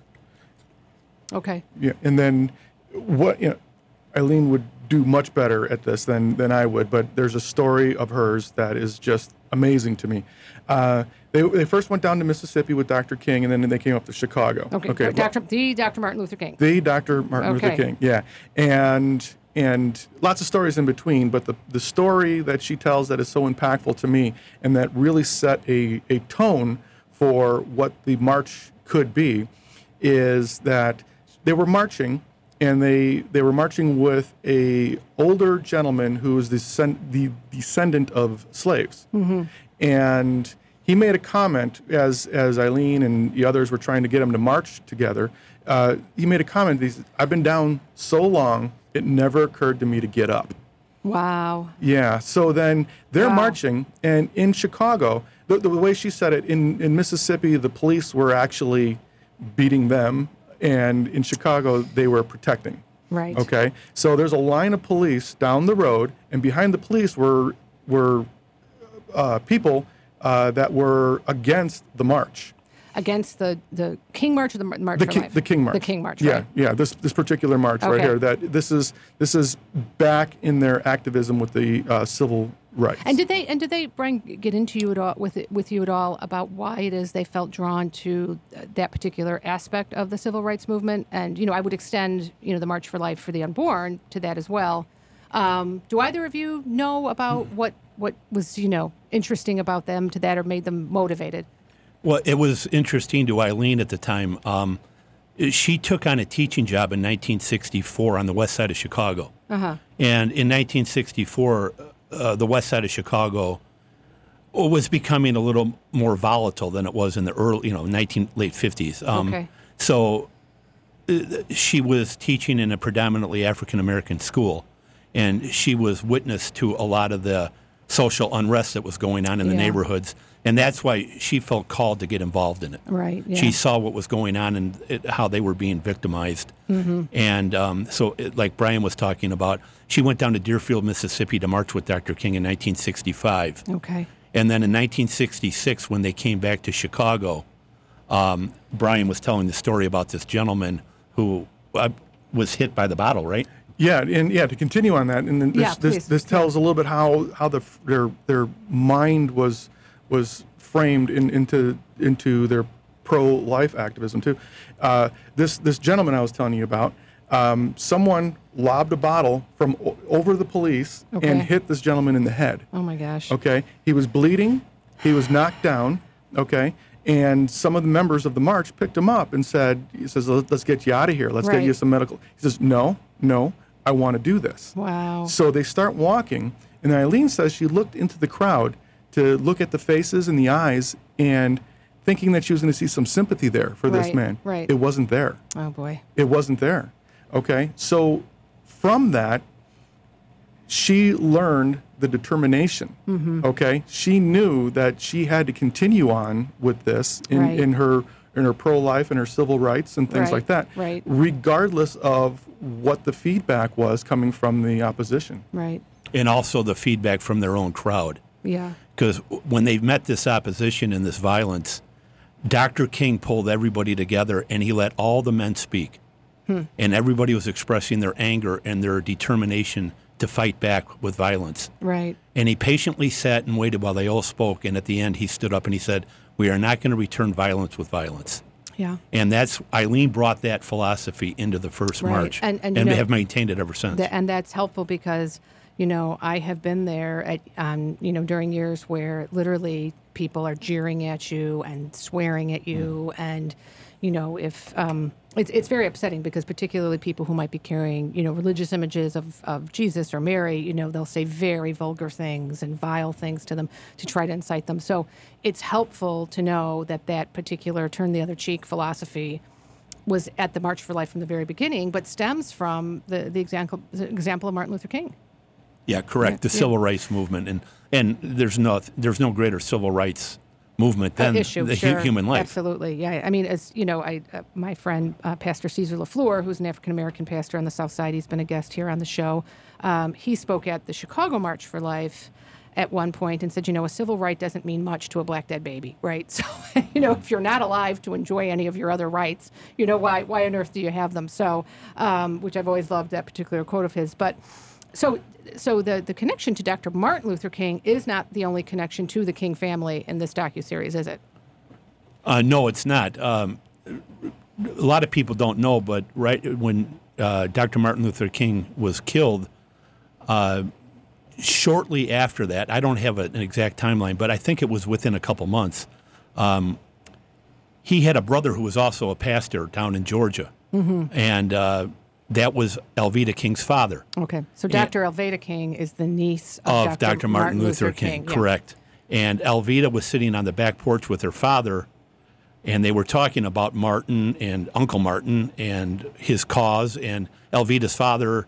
Okay. Yeah, and then what you know, Eileen would do much better at this than than I would. But there's a story of hers that is just amazing to me. Uh, they they first went down to Mississippi with Doctor King, and then they came up to Chicago. Okay. okay Doctor the Doctor Martin Luther King. The Doctor Martin Okay. Luther King. Yeah, and and lots of stories in between. But the the story that she tells that is so impactful to me, and that really set a a tone for what the march could be, is that they were marching. And they, they were marching with a older gentleman who was the, sen- the descendant of slaves. Mm-hmm. And he made a comment as as Eileen and the others were trying to get him to march together. Uh, he made a comment. He said, "I've been down so long, it never occurred to me to get up." Wow. Yeah. So then they're Wow. marching, and in Chicago, the, the way she said it, in, in Mississippi, the police were actually beating them. And in Chicago, they were protecting. Right. Okay. So there's a line of police down the road, and behind the police were were uh, people uh, that were against the march. Against the, the King March or the March The for King, Life? the King March. The King March, Yeah, right. yeah. This this particular march right Okay. here. That this is this is back in their activism with the uh, civil rights. And did they and did they Brian get into you at all with it, with you at all about why it is they felt drawn to uh, that particular aspect of the civil rights movement? And you know, I would extend you know the March for Life for the Unborn to that as well. Um, do either of you know about what what was you know interesting about them to that or made them motivated? Well, it was interesting to Eileen at the time. Um, she took on a teaching job in nineteen sixty-four on the west side of Chicago. Uh-huh. And in nineteen sixty-four, uh, the west side of Chicago was becoming a little more volatile than it was in the early, you know, nineteen late fifties. Um, Okay. So uh, she was teaching in a predominantly African American school, and she was witness to a lot of the social unrest that was going on in the Yeah. neighborhoods. And that's why she felt called to get involved in it. Right. Yeah. She saw what was going on and it, how they were being victimized. Mm-hmm. And um, so, it, like Brian was talking about, she went down to Deerfield, Mississippi to march with Doctor King in nineteen sixty-five. Okay. And then in nineteen sixty-six, when they came back to Chicago, um, Brian was telling the story about this gentleman who uh, was hit by the bottle, right? Yeah, and yeah, to continue on that, and then this Yeah, this, please. this tells a little bit how how the their their mind was was framed in, into into their pro-life activism too. Uh, this this gentleman I was telling you about, um, someone lobbed a bottle from o- over the police Okay. and hit this gentleman in the head. Oh my gosh. Okay, he was bleeding, he was knocked down. Okay, and some of the members of the march picked him up and said, "He says, let's get you out of here. Let's Right. get you some medical." He says, "No, no, I want to do this." Wow. So they start walking, and Eileen says she looked into the crowd to look at the faces and the eyes, and thinking that she was going to see some sympathy there for this Right, man. right. It wasn't there. Oh boy. It wasn't there. Okay, so from that, she learned the determination. Mm-hmm. Okay, she knew that she had to continue on with this in, Right. in her in her pro-life and her civil rights and things Right, like that, right. regardless of what the feedback was coming from the opposition. Right. And also the feedback from their own crowd. Yeah. Because when they met this opposition and this violence, Doctor King pulled everybody together and he let all the men speak. Hmm. And everybody was expressing their anger and their determination to fight back with violence. Right. And he patiently sat and waited while they all spoke. And at the end, he stood up and he said, "We are not going to return violence with violence." Yeah. And that's, Eileen brought that philosophy into the first Right. march And- and, you know, have maintained it ever since. Th- and that's helpful because, you know, I have been there at, um, you know, during years where literally people are jeering at you and swearing at you. And, you know, if um, it's, it's very upsetting because particularly people who might be carrying, you know, religious images of, of Jesus or Mary, you know, they'll say very vulgar things and vile things to them to try to incite them. So it's helpful to know that that particular turn the other cheek philosophy was at the March for Life from the very beginning, but stems from the, the example, the example of Martin Luther King. Yeah, correct. The Yeah. civil rights movement, and and there's no there's no greater civil rights movement than Uh, issue, the hu- sure. human life. Absolutely, yeah. I mean, as you know, I uh, my friend uh, Pastor Caesar LaFleur, who's an African American pastor on the South Side, he's been a guest here on the show. Um, he spoke at the Chicago March for Life at one point and said, you know, a civil right doesn't mean much to a black dead baby, right? So, you know, if you're not alive to enjoy any of your other rights, you know, why why on earth do you have them? So, um, which I've always loved that particular quote of his, but. So, so the, the connection to Doctor Martin Luther King is not the only connection to the King family in this docuseries, is it? Uh, no, it's not. Um, a lot of people don't know, but right when uh, Doctor Martin Luther King was killed, uh, shortly after that, I don't have a, an exact timeline, but I think it was within a couple months, um, he had a brother who was also a pastor down in Georgia. Mm-hmm. And uh, that was Elvita King's father. Okay, so Doctor Elvita King is the niece Of of, Doctor Martin Luther King, yeah. correct. And Elvita was sitting on the back porch with her father, and they were talking about Martin and Uncle Martin and his cause. And Elvita's father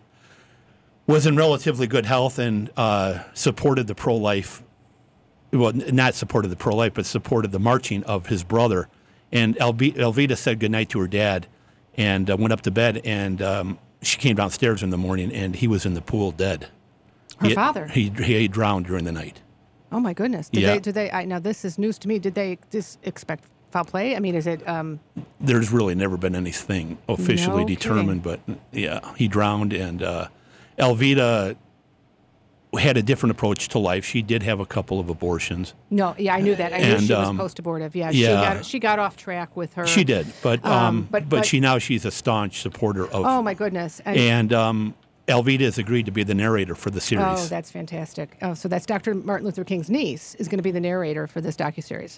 was in relatively good health and uh, supported the pro-life, well, n- not supported the pro-life, but supported the marching of his brother. And Elvi- Elvita said goodnight to her dad and uh, went up to bed, and um, she came downstairs in the morning, and he was in the pool dead. Her he, father? He, he drowned during the night. Oh, my goodness. Did Yeah. they, did they, I, now this is news to me. Did they just expect foul play? I mean, is it, um, There's really never been anything officially No determined, but yeah, he drowned. And uh, Elvita had a different approach to life. She did have a couple of abortions. no, yeah, I knew that. I knew And, she was um, post-abortive. Yeah, yeah. She, got, she got off track with her. She did, but um, Um, but- but, but- she now she's a staunch supporter of. Oh, my goodness. And, And um, Elvita has agreed to be the narrator for the series. oh, that's fantastic. Oh, so that's Doctor Martin Luther King's niece is going to be the narrator for this docuseries.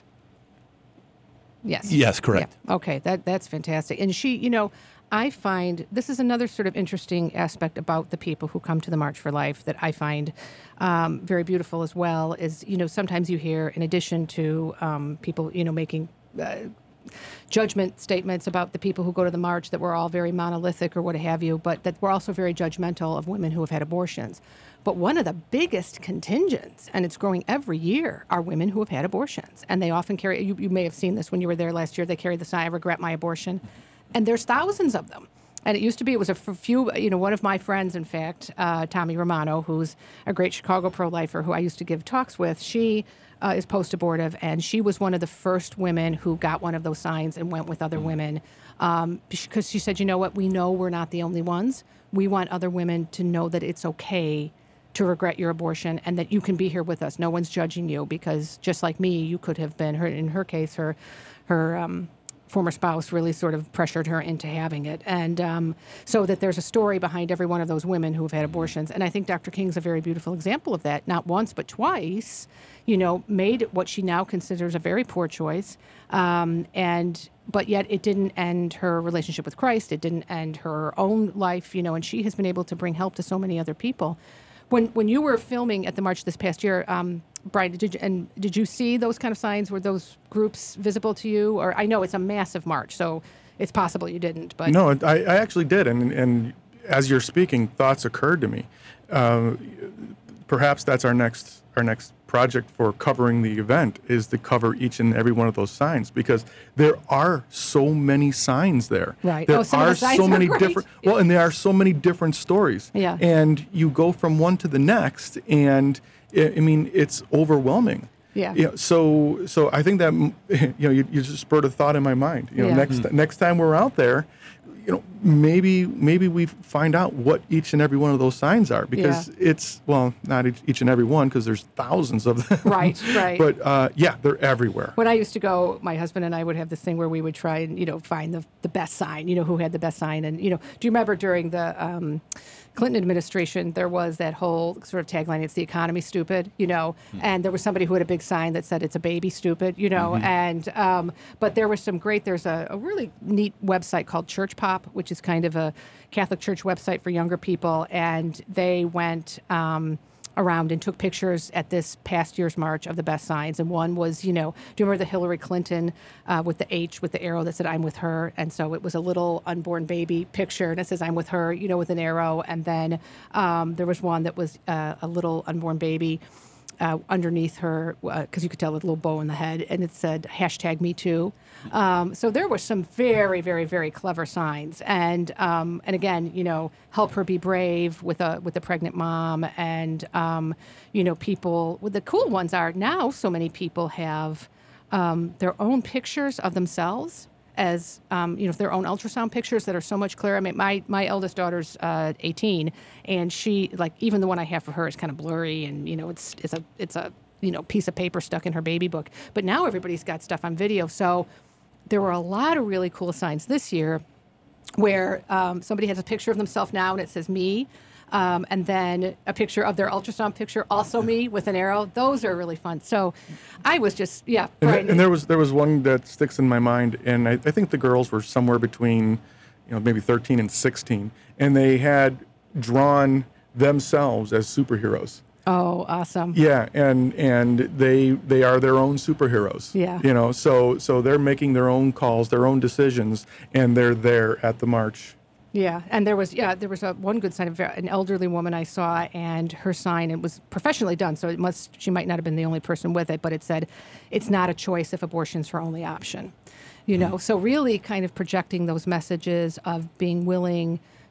Yes. Yes, correct. Yeah. Okay, that that's fantastic. And she, you know, I find this is another sort of interesting aspect about the people who come to the March for Life that I find um, very beautiful as well. Is, you know, sometimes you hear, in addition to um, people, you know, making uh, judgment statements about the people who go to the march, that we're all very monolithic or what have you, but that we're also very judgmental of women who have had abortions. But one of the biggest contingents, and it's growing every year, are women who have had abortions. And they often carry, you, you may have seen this when you were there last year, they carry the sign, I regret my abortion. And there's thousands of them. And it used to be, it was a f- few, you know, one of my friends, in fact, uh, Tommy Romano, who's a great Chicago pro-lifer who I used to give talks with, she uh, is post-abortive, and she was one of the first women who got one of those signs and went with other women. Um, because she said, you know what, we know we're not the only ones. We want other women to know that it's okay to regret your abortion and that you can be here with us. No one's judging you, because just like me, you could have been, her, in her case, her, her, um, former spouse really sort of pressured her into having it. And um, so that there's a story behind every one of those women who have had abortions. And I think Doctor King's a very beautiful example of that. Not once, but twice, you know, made what she now considers a very poor choice. Um, and but yet it didn't end her relationship with Christ. It didn't end her own life, you know, and she has been able to bring help to so many other people. When when you were filming at the march this past year, um, Brian, did you, and did you see those kind of signs? Were those groups visible to you? Or I know it's a massive march, so it's possible you didn't. But No, I, I actually did, and and as you're speaking, thoughts occurred to me. Uh, perhaps that's our next our next project for covering the event, is to cover each and every one of those signs, because there are so many signs there. Right. There Oh, some of are the signs so are many great. different. Well, and there are so many different stories. Yeah. And you go from one to the next, and I I mean, it's overwhelming. Yeah. You know, so so I think that, you know, you, you just spurred a thought in my mind. You know, Yeah. next next time we're out there, you know, maybe maybe we find out what each and every one of those signs are, because it's, well, not each, each and every one, because there's thousands of them. Right, right. But uh, yeah, they're everywhere. when I used to go, my husband and I would have this thing where we would try and, you know, find the, the best sign, you know, who had the best sign. And, you know, do you remember during the um, Clinton administration, there was that whole sort of tagline, it's the economy, stupid, you know, mm-hmm. and there was somebody who had a big sign that said it's a baby, stupid, you know, mm-hmm. and, um, but there was some great, there's a, a really neat website called Church Pop, which is kind of a Catholic Church website for younger people, and they went um, around and took pictures at this past year's march of the best signs. And one was, you know, do you remember the Hillary Clinton uh, with the H, with the arrow that said, I'm with her? And so it was a little unborn baby picture, and it says, I'm with her, you know, with an arrow. And then um, there was one that was uh, a little unborn baby Uh, underneath her, because uh, you could tell with a little bow in the head, and it said hashtag me too. Um, so there were some very, very, very clever signs, and um, and again, you know, help her be brave with a with a pregnant mom, and um, you know, people. Well, the cool ones are now so many people have um, their own pictures of themselves as, um, you know, their own ultrasound pictures that are so much clearer. I mean, my, my eldest daughter's uh, eighteen, and she, like, even the one I have for her is kind of blurry, and, you know, it's it's a, it's a you know, piece of paper stuck in her baby book. But now everybody's got stuff on video. So there were a lot of really cool signs this year where um, somebody has a picture of themselves now, and it says me. Um, and then a picture of their ultrasound picture, also me, with an arrow. Those are really fun. So I was just, yeah. And, right. and there was there was one that sticks in my mind, and I, I think the girls were somewhere between, you know, maybe thirteen and sixteen, and they had drawn themselves as superheroes. Oh, awesome. Yeah, and and they they are their own superheroes. Yeah. You know, so so they're making their own calls, their own decisions, and they're there at the march. Yeah, and there was yeah there was a one good sign of an elderly woman I saw, and her sign, it was professionally done, so it must she might not have been the only person with it, but it said, "It's not a choice if abortion's her only option," you know. So really, kind of projecting those messages of being willing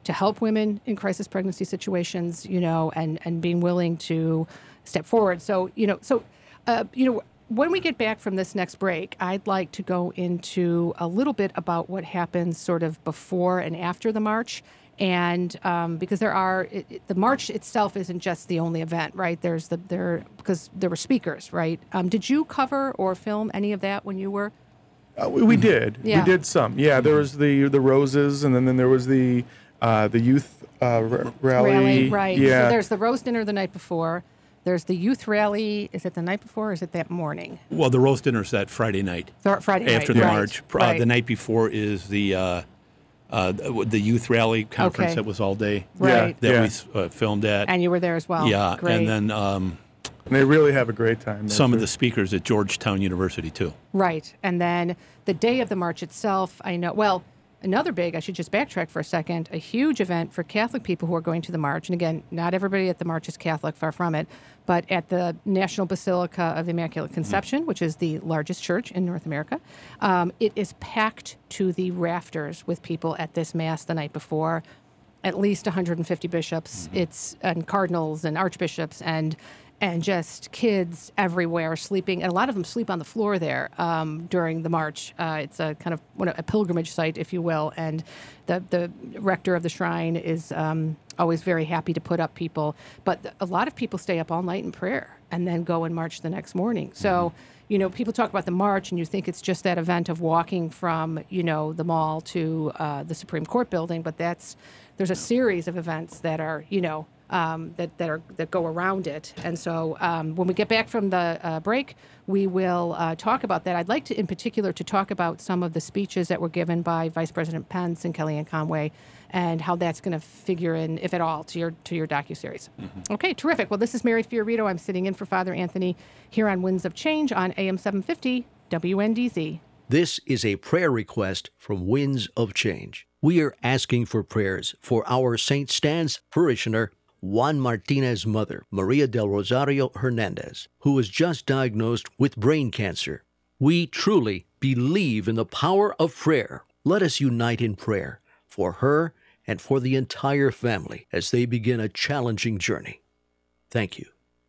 to help women in crisis pregnancy situations, you know, and, and being willing to step forward. So, you know, so, uh, you know, when we get back from this next break, I'd like to go into a little bit about what happens sort of before and after the march. And um, because there are, it, it, the march itself isn't just the only event, right? There's the, there, because there were speakers, right? Um, did you cover or film any of that when you were? Uh, we, we did. Yeah. We did some. Yeah, there was the the roses, and then, then there was the uh, the youth uh, r- rally. Rally, right. Yeah. So there's the rose dinner the night before. There's the youth rally. Is it the night before or is it that morning? Well, the roast dinner's that Friday night. Th- Friday night. After the right. march. Uh, Right. The night before is the uh, uh, the youth rally conference Okay. that was all day. Right. That Yeah. we s- uh, filmed at. And you were there as well. yeah, Great. and then um, And they really have a great time there, some of too. the speakers at Georgetown University, too. Right. And then the day of the march itself, I know, well, another big, I should just backtrack for a second, a huge event for Catholic people who are going to the march. And again, not everybody at the march is Catholic, far from it, but at the National Basilica of the Immaculate Conception, which is the largest church in North America, um, it is packed to the rafters with people at this Mass the night before. At least one hundred fifty bishops, it's and cardinals and archbishops and and just kids everywhere sleeping. And a lot of them sleep on the floor there um, during the march. Uh, it's a kind of what a pilgrimage site, if you will. And the, the rector of the shrine is um, always very happy to put up people. But a lot of people stay up all night in prayer and then go and march the next morning. So, you know, people talk about the march and you think it's just that event of walking from, you know, the mall to uh, the Supreme Court building. But that's, there's a series of events that are, you know, Um, that that are that go around it. And so um, when we get back from the uh, break, we will uh, talk about that. I'd like to, in particular, to talk about some of the speeches that were given by Vice President Pence and Kellyanne Conway, and how that's going to figure in, if at all, to your to your docuseries. Mm-hmm. Okay, terrific. Well, this is Mary Fiorito. I'm sitting in for Father Anthony here on Winds of Change on A M seven fifty W N D Z. This is a prayer request from Winds of Change. We are asking for prayers for our Saint Stan's parishioner, Juan Martinez's mother, Maria del Rosario Hernandez, who was just diagnosed with brain cancer. We truly believe in the power of prayer. Let us unite in prayer for her and for the entire family as they begin a challenging journey. Thank you.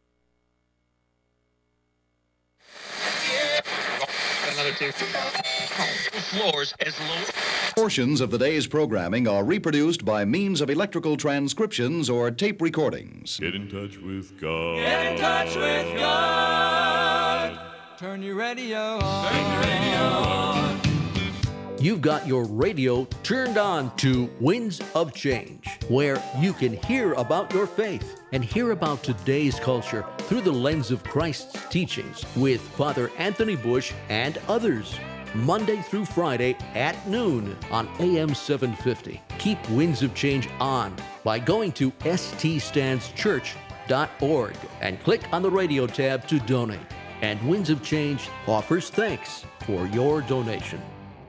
Portions of the day's programming are reproduced by means of electrical transcriptions or tape recordings. Get in touch with God. Get in touch with God. Turn your radio on. Turn your radio on. You've got your radio turned on to Winds of Change, where you can hear about your faith and hear about today's culture through the lens of Christ's teachings with Father Anthony Bush and others. Monday through Friday at noon on A M seven fifty. Keep Winds of Change on by going to s t stands church dot org and click on the radio tab to donate. And Winds of Change offers thanks for your donation.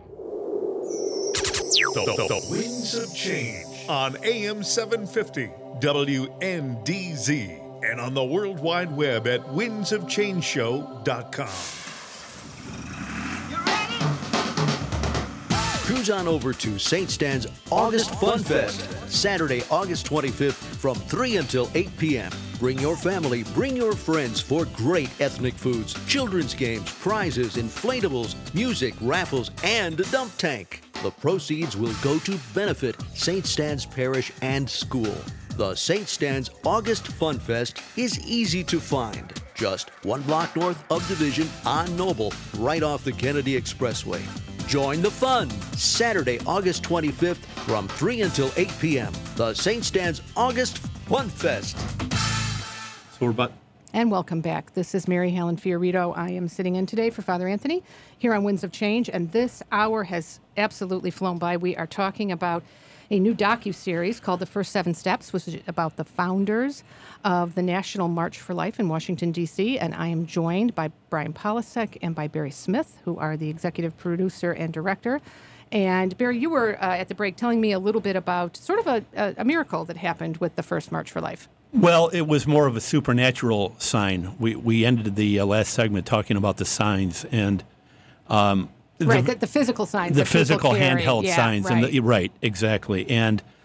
The, the, the Winds of Change on A M seven fifty W N D Z and on the World Wide Web at winds of change show dot com. Cruise on over to Saint Stan's August Fun Fest, Saturday, August twenty-fifth from three until eight p.m. Bring your family, bring your friends for great ethnic foods, children's games, prizes, inflatables, music, raffles, and a dump tank. The proceeds will go to benefit Saint Stan's Parish and School. The Saint Stan's August Fun Fest is easy to find. Just one block north of Division on Noble, right off the Kennedy Expressway. Join the fun. Saturday, August twenty-fifth from three until eight p.m. The Saint Stan's August Fun Fest. So we're about... And welcome back. This is Mary Helen Fiorito. I am sitting in today for Father Anthony here on Winds of Change, and this hour has absolutely flown by. We are talking about a new docuseries called The First Seven Steps, which is about the founders of the National March for Life in Washington, D C, and I am joined by Brian Polasek and by Barry Smith, who are the executive producer and director. And Barry, you were uh, at the break telling me a little bit about sort of a, a, a miracle that happened with the first March for Life. Well, it was more of a supernatural sign. We we ended the uh, last segment talking about the signs and um, right, the, the, the physical signs, the that people physical carry. handheld yeah, signs, right. and the, right, exactly. And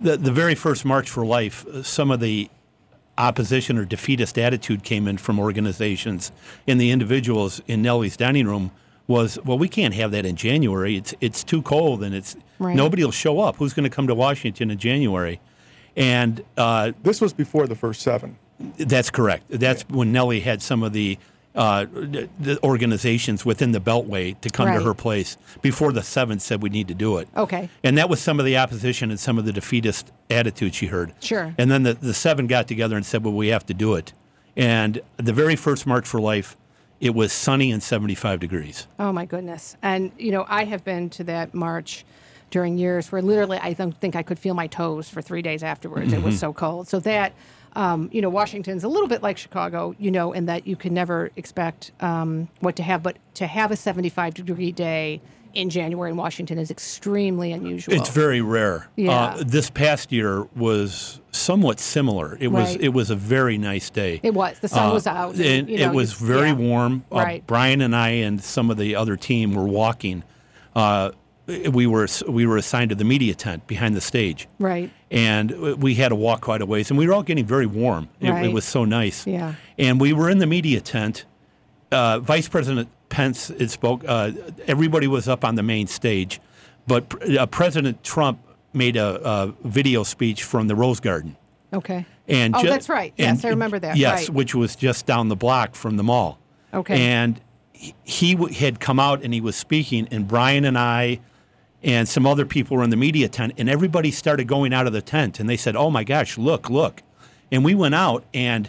the, the very first March for Life, uh, some of the opposition or defeatist attitude came in from organizations and the individuals in Nellie's dining room was, well, we can't have that in January. It's it's too cold and it's Right. nobody will show up. Who's going to come to Washington in January? And uh, This was before the first seven. that's correct. That's when Nellie had some of the, uh, the the organizations within the Beltway to come Right. to her place before the seventh said we need to do it. Okay. And that was some of the opposition and some of the defeatist attitude she heard. Sure. And then the, the seven got together and said, well, we have to do it. And the very first March for Life, it was sunny and seventy-five degrees. Oh, my goodness. And, you know, I have been to that march during years where literally I don't think I could feel my toes for three days afterwards. It was so cold. So that, um, you know, Washington's a little bit like Chicago, you know, in that you can never expect um, what to have. But to have a seventy-five degree day in January in Washington is extremely unusual. It's very rare. Yeah. Uh, this past year was somewhat similar. It was Right. it was a very nice day. It was. The sun Uh, was out. And you know, it was you- very yeah. warm. Uh, Right. Brian and I and some of the other team were walking. Uh, we were we were assigned to the media tent behind the stage. Right. And we had to walk quite a ways, and we were all getting very warm. It, Right. it was so nice. Yeah. And we were in the media tent. Uh, Vice President Pence had spoke. Uh, everybody was up on the main stage, but uh, President Trump made a, a video speech from the Rose Garden. Okay. And oh, ju- that's right. Yes, and- I remember that. Yes, Right. which was just down the block from the mall. Okay. And he, he w- had come out and he was speaking, and Brian and I and some other people were in the media tent, and everybody started going out of the tent, and they said, "Oh my gosh, look, look!" And we went out, and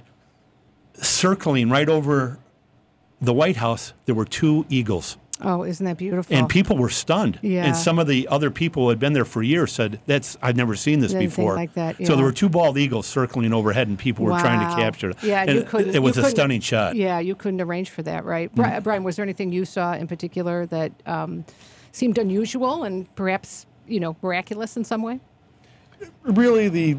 circling right over the White House, there were two eagles. Oh, isn't that beautiful? And people were stunned. Yeah. And some of the other people who had been there for years said, "That's I've never seen this Anything before." like that, So yeah. there were two bald eagles circling overhead, and people were trying to Wow. capture it. Yeah, and you it- couldn't. It was you a couldn't- stunning shot. Yeah, you couldn't arrange for that, right? Bri- Brian, was there anything you saw in particular that um, seemed unusual and perhaps, you know, miraculous in some way? Really, the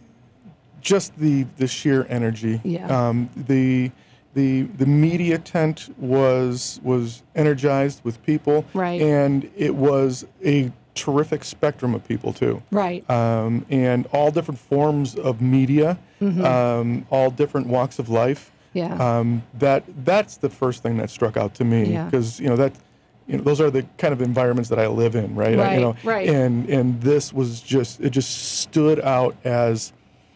just the the sheer energy. Yeah. Um, the the the media tent was was energized with people. Right. And it was a terrific spectrum of people too. Right. Um, and all different forms of media, Mhm. um, all different walks of life. Yeah. Um, that that's the first thing that struck out to me Yeah. because you know that. You know, those are the kind of environments that I live in, right? I- Right, you know, right. And and this was just it just stood out as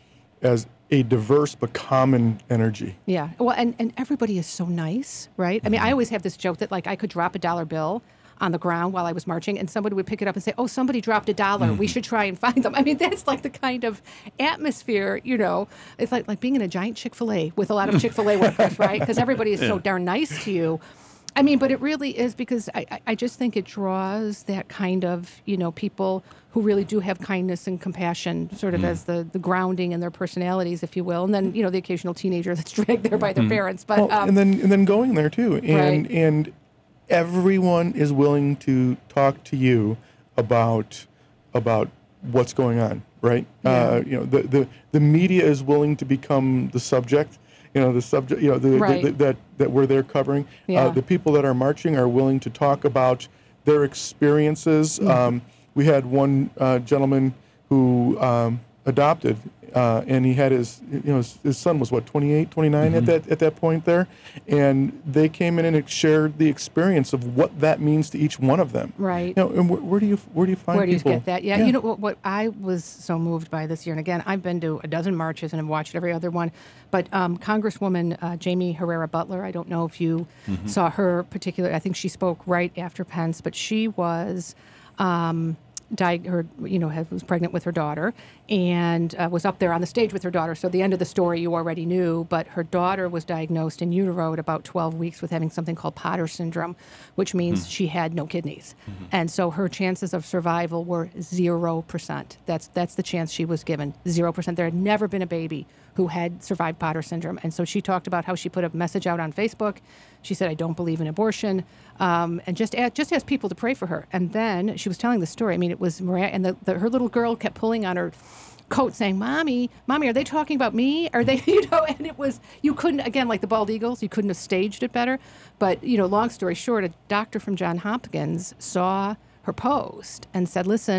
as a diverse but common energy. Yeah. Well, and, and everybody is so nice, right? I mean, I always have this joke that, like, I could drop a dollar bill on the ground while I was marching, and somebody would pick it up and say, "Oh, somebody dropped a dollar. We should try and find them." I mean, that's like the kind of atmosphere, you know. It's like like being in a giant Chick-fil-A with a lot of Chick-fil-A workers, right? Because everybody is so Yeah. darn nice to you. I mean, but it really is because I, I- I just think it draws that kind of, you know, people who really do have kindness and compassion sort of as the, the grounding in their personalities, if you will. And then, you know, the occasional teenager that's dragged there by their parents. But Well, um, and then and then going there too, and Right. and everyone is willing to talk to you about about what's going on, right? Uh, you know, the, the the media is willing to become the subject. You know, the subject. You know, the, the, Right. the, that that we're there covering. Yeah. Uh, the people that are marching are willing to talk about their experiences. Mm-hmm. Um, we had one uh, gentleman who um, adopted, uh, and he had his, you know, his, his son was what, twenty-eight, twenty-nine at that at that point there, and they came in and shared the experience of what that means to each one of them. Right. You know, and where, where do you where do you find Where do you people? get that? Yeah, you know what, what I was so moved by this year, and again, I've been to a dozen marches and have watched every other one, but um, Congresswoman uh, Jamie Herrera Butler, I don't know if you saw her particular, I think she spoke right after Pence, but she was... Um, died her you know had, was pregnant with her daughter and uh, was up there on the stage with her daughter, so the end of the story you already knew, but her daughter was diagnosed in utero at about twelve weeks with having something called Potter syndrome, which means she had no kidneys. And so her chances of survival were zero percent. That's that's the chance she was given, zero percent. There had never been a baby who had survived Potter syndrome. And so she talked about how she put a message out on Facebook. She said, "I don't believe in abortion," um, and just asked, just asked people to pray for her. And then she was telling the story. I mean, it was Mariah, and the, the, her little girl kept pulling on her coat saying, "Mommy, Mommy, are they talking about me? Are they," you know, and it was, you couldn't, again, like the bald eagles, you couldn't have staged it better. But, you know, long story short, a doctor from Johns Hopkins saw her post and said, "Listen,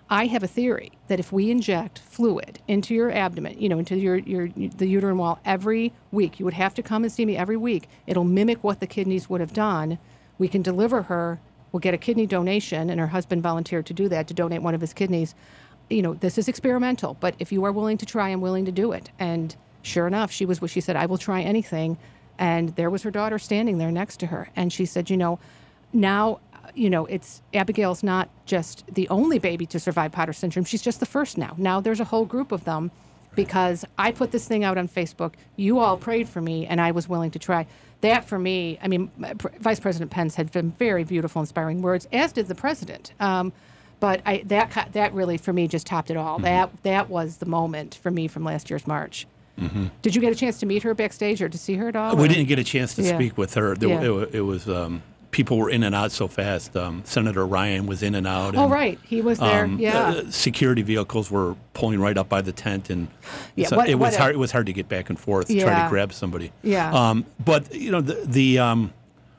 I have a theory that if we inject fluid into your abdomen, you know, into your, your the uterine wall every week, you would have to come and see me every week. It'll mimic what the kidneys would have done. We can deliver her. We'll get a kidney donation, and her husband volunteered to do that, to donate one of his kidneys. You know, this is experimental, but if you are willing to try, I'm willing to do it. And sure enough, she was. She said, I will try anything. And there was her daughter standing there next to her. And she said, you know, now, you know, it's Abigail's not just the only baby to survive Potter syndrome. She's just the first now. Now there's a whole group of them because I put this thing out on Facebook. You all prayed for me, and I was willing to try. That, for me, I mean, Vice President Pence had been very beautiful, inspiring words, as did the president. Um, but I, that that really, for me, just topped it all. Mm-hmm. That that was the moment for me from last year's March. Mm-hmm. Did you get a chance to meet her backstage or to see her at all? We or? didn't get a chance to yeah. speak with her. There, yeah. it, it was um, people were in and out so fast. Um, Senator Ryan was in and out. Oh, and, right, he was there. Um, yeah, uh, security vehicles were pulling right up by the tent, and yeah, so what, it was what hard. A, it was hard to get back and forth, yeah. try to grab somebody. Yeah. Um, but you know the the, um,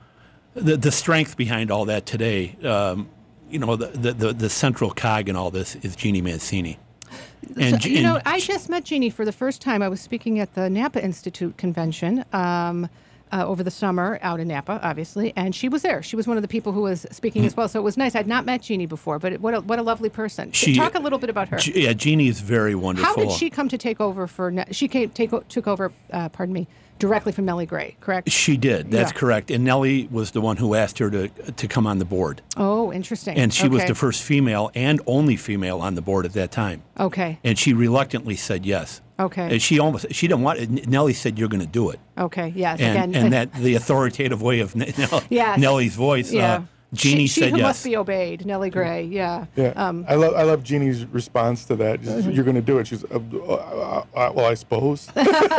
the the strength behind all that today. Um, you know the, the the the central cog in all this is Jeannie Mancini. And, so, you know, I just met Jeannie for the first time. I was speaking at the Napa Institute convention um, uh, over the summer out in Napa, obviously, and she was there. She was one of the people who was speaking as well, so it was nice. I'd not met Jeannie before, but it, what a, what a lovely person. She, Talk a little bit about her. Yeah, Jeannie is very wonderful. How did she come to take over for? She came, take, took over. Uh, pardon me. Directly from Nellie Gray, correct? She did. That's yeah. correct. And Nellie was the one who asked her to to come on the board. Oh, interesting. And she okay. was the first female and only female on the board at that time. Okay. And she reluctantly said yes. Okay. And she almost she didn't want it. Nellie said, "You're going to do it." Okay. Yes. And, Again. and that the authoritative way of Nellie, yes. Nellie's voice. Yeah. Uh, Jeannie she, she said who yes. must be obeyed, Nellie Gray. Yeah. Yeah. Um, I love I love Jeannie's response to that. Mm-hmm. You're going to do it. She's uh, uh, uh, well, I suppose.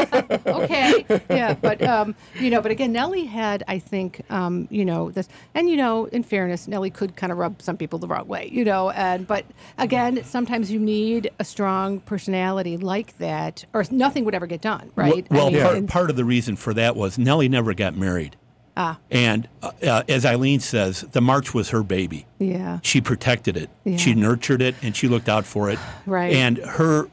Okay. Yeah. But um, you know, but again, Nellie had, I think, um, you know, this, and you know, in fairness, Nellie could kind of rub some people the wrong way, you know, and but again, sometimes you need a strong personality like that, or nothing would ever get done, right? Well, I mean, part, and, part of the reason for that was Nellie never got married. Ah. And uh, uh, as Eileen says, the march was her baby. Yeah. She protected it. Yeah. She nurtured it, and she looked out for it. Right. And her,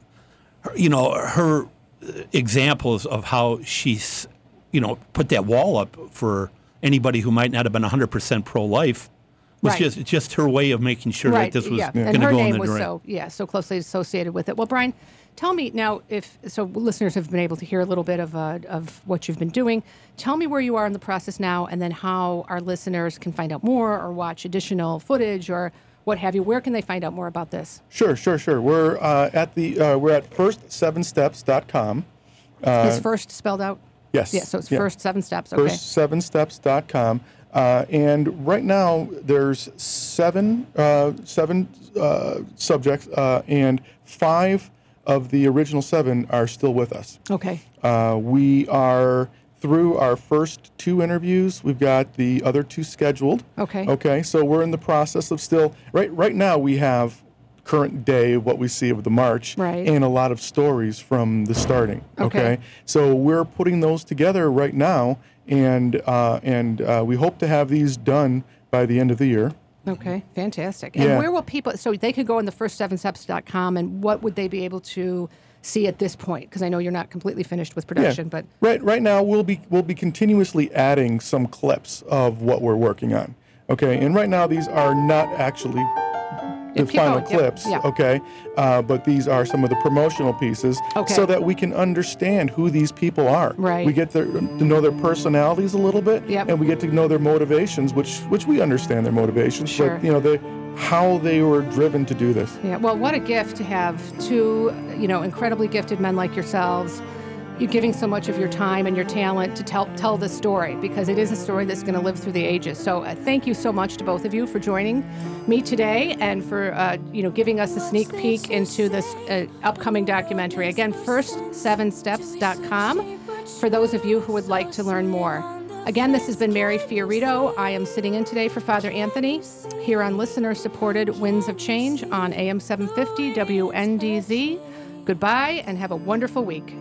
her, you know, her examples of how she's, you know, put that wall up for anybody who might not have been one hundred percent pro-life was right. just just her way of making sure right. that this was yeah. going to and her go in name the was direction. so yeah so closely associated with it. Well, Brian, tell me now, if so listeners have been able to hear a little bit of uh, of what you've been doing. Tell me where you are in the process now, and then how our listeners can find out more or watch additional footage or what have you. Where can they find out more about this? Sure, sure, sure. We're uh, at the uh, we're at first seven steps dot com. Uh, Is first spelled out? Yes. Yeah. So it's yeah. first seven steps. Okay. first seven steps dot com. Uh, and right now there's seven uh, seven uh, subjects, uh, and five of the original seven are still with us. Okay. Uh, we are through our first two interviews. We've got the other two scheduled. Okay. Okay. So we're in the process of still right right now. We have current day what we see of the march, right. and a lot of stories from the starting. Okay. Okay. So we're putting those together right now. And uh, and uh, we hope to have these done by the end of the year. Okay, fantastic. And yeah. where will people, so they could go on the first seven steps dot com, and what would they be able to see at this point? Because I know you're not completely finished with production, yeah. but right right now we'll be we'll be continuously adding some clips of what we're working on. Okay, and right now these are not actually the Keep final going. Yep. clips, Yep. okay? Uh, but these are some of the promotional pieces, Okay. so that we can understand who these people are. Right. We get their, to know their personalities a little bit, Yep. and we get to know their motivations, which which we understand their motivations, Sure. but you know the how they were driven to do this. yeah, well, what a gift to have two, you know, incredibly gifted men like yourselves. You're giving so much of your time and your talent to tell tell this story, because it is a story that's going to live through the ages. So uh, thank you so much to both of you for joining me today, and for uh, you know giving us a sneak peek into this uh, upcoming documentary. Again, first seven steps dot com for those of you who would like to learn more. Again, this has been Mary Fiorito. I am sitting in today for Father Anthony here on listener-supported Winds of Change on A M seven fifty W N D Z. Goodbye, and have a wonderful week.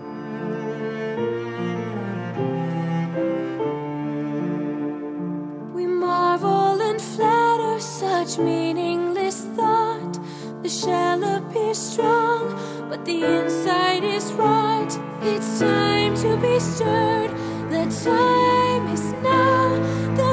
Marvel and flatter such meaningless thought. The The shell appears strong, but the inside is rot. It's time to be stirred. The time is now. The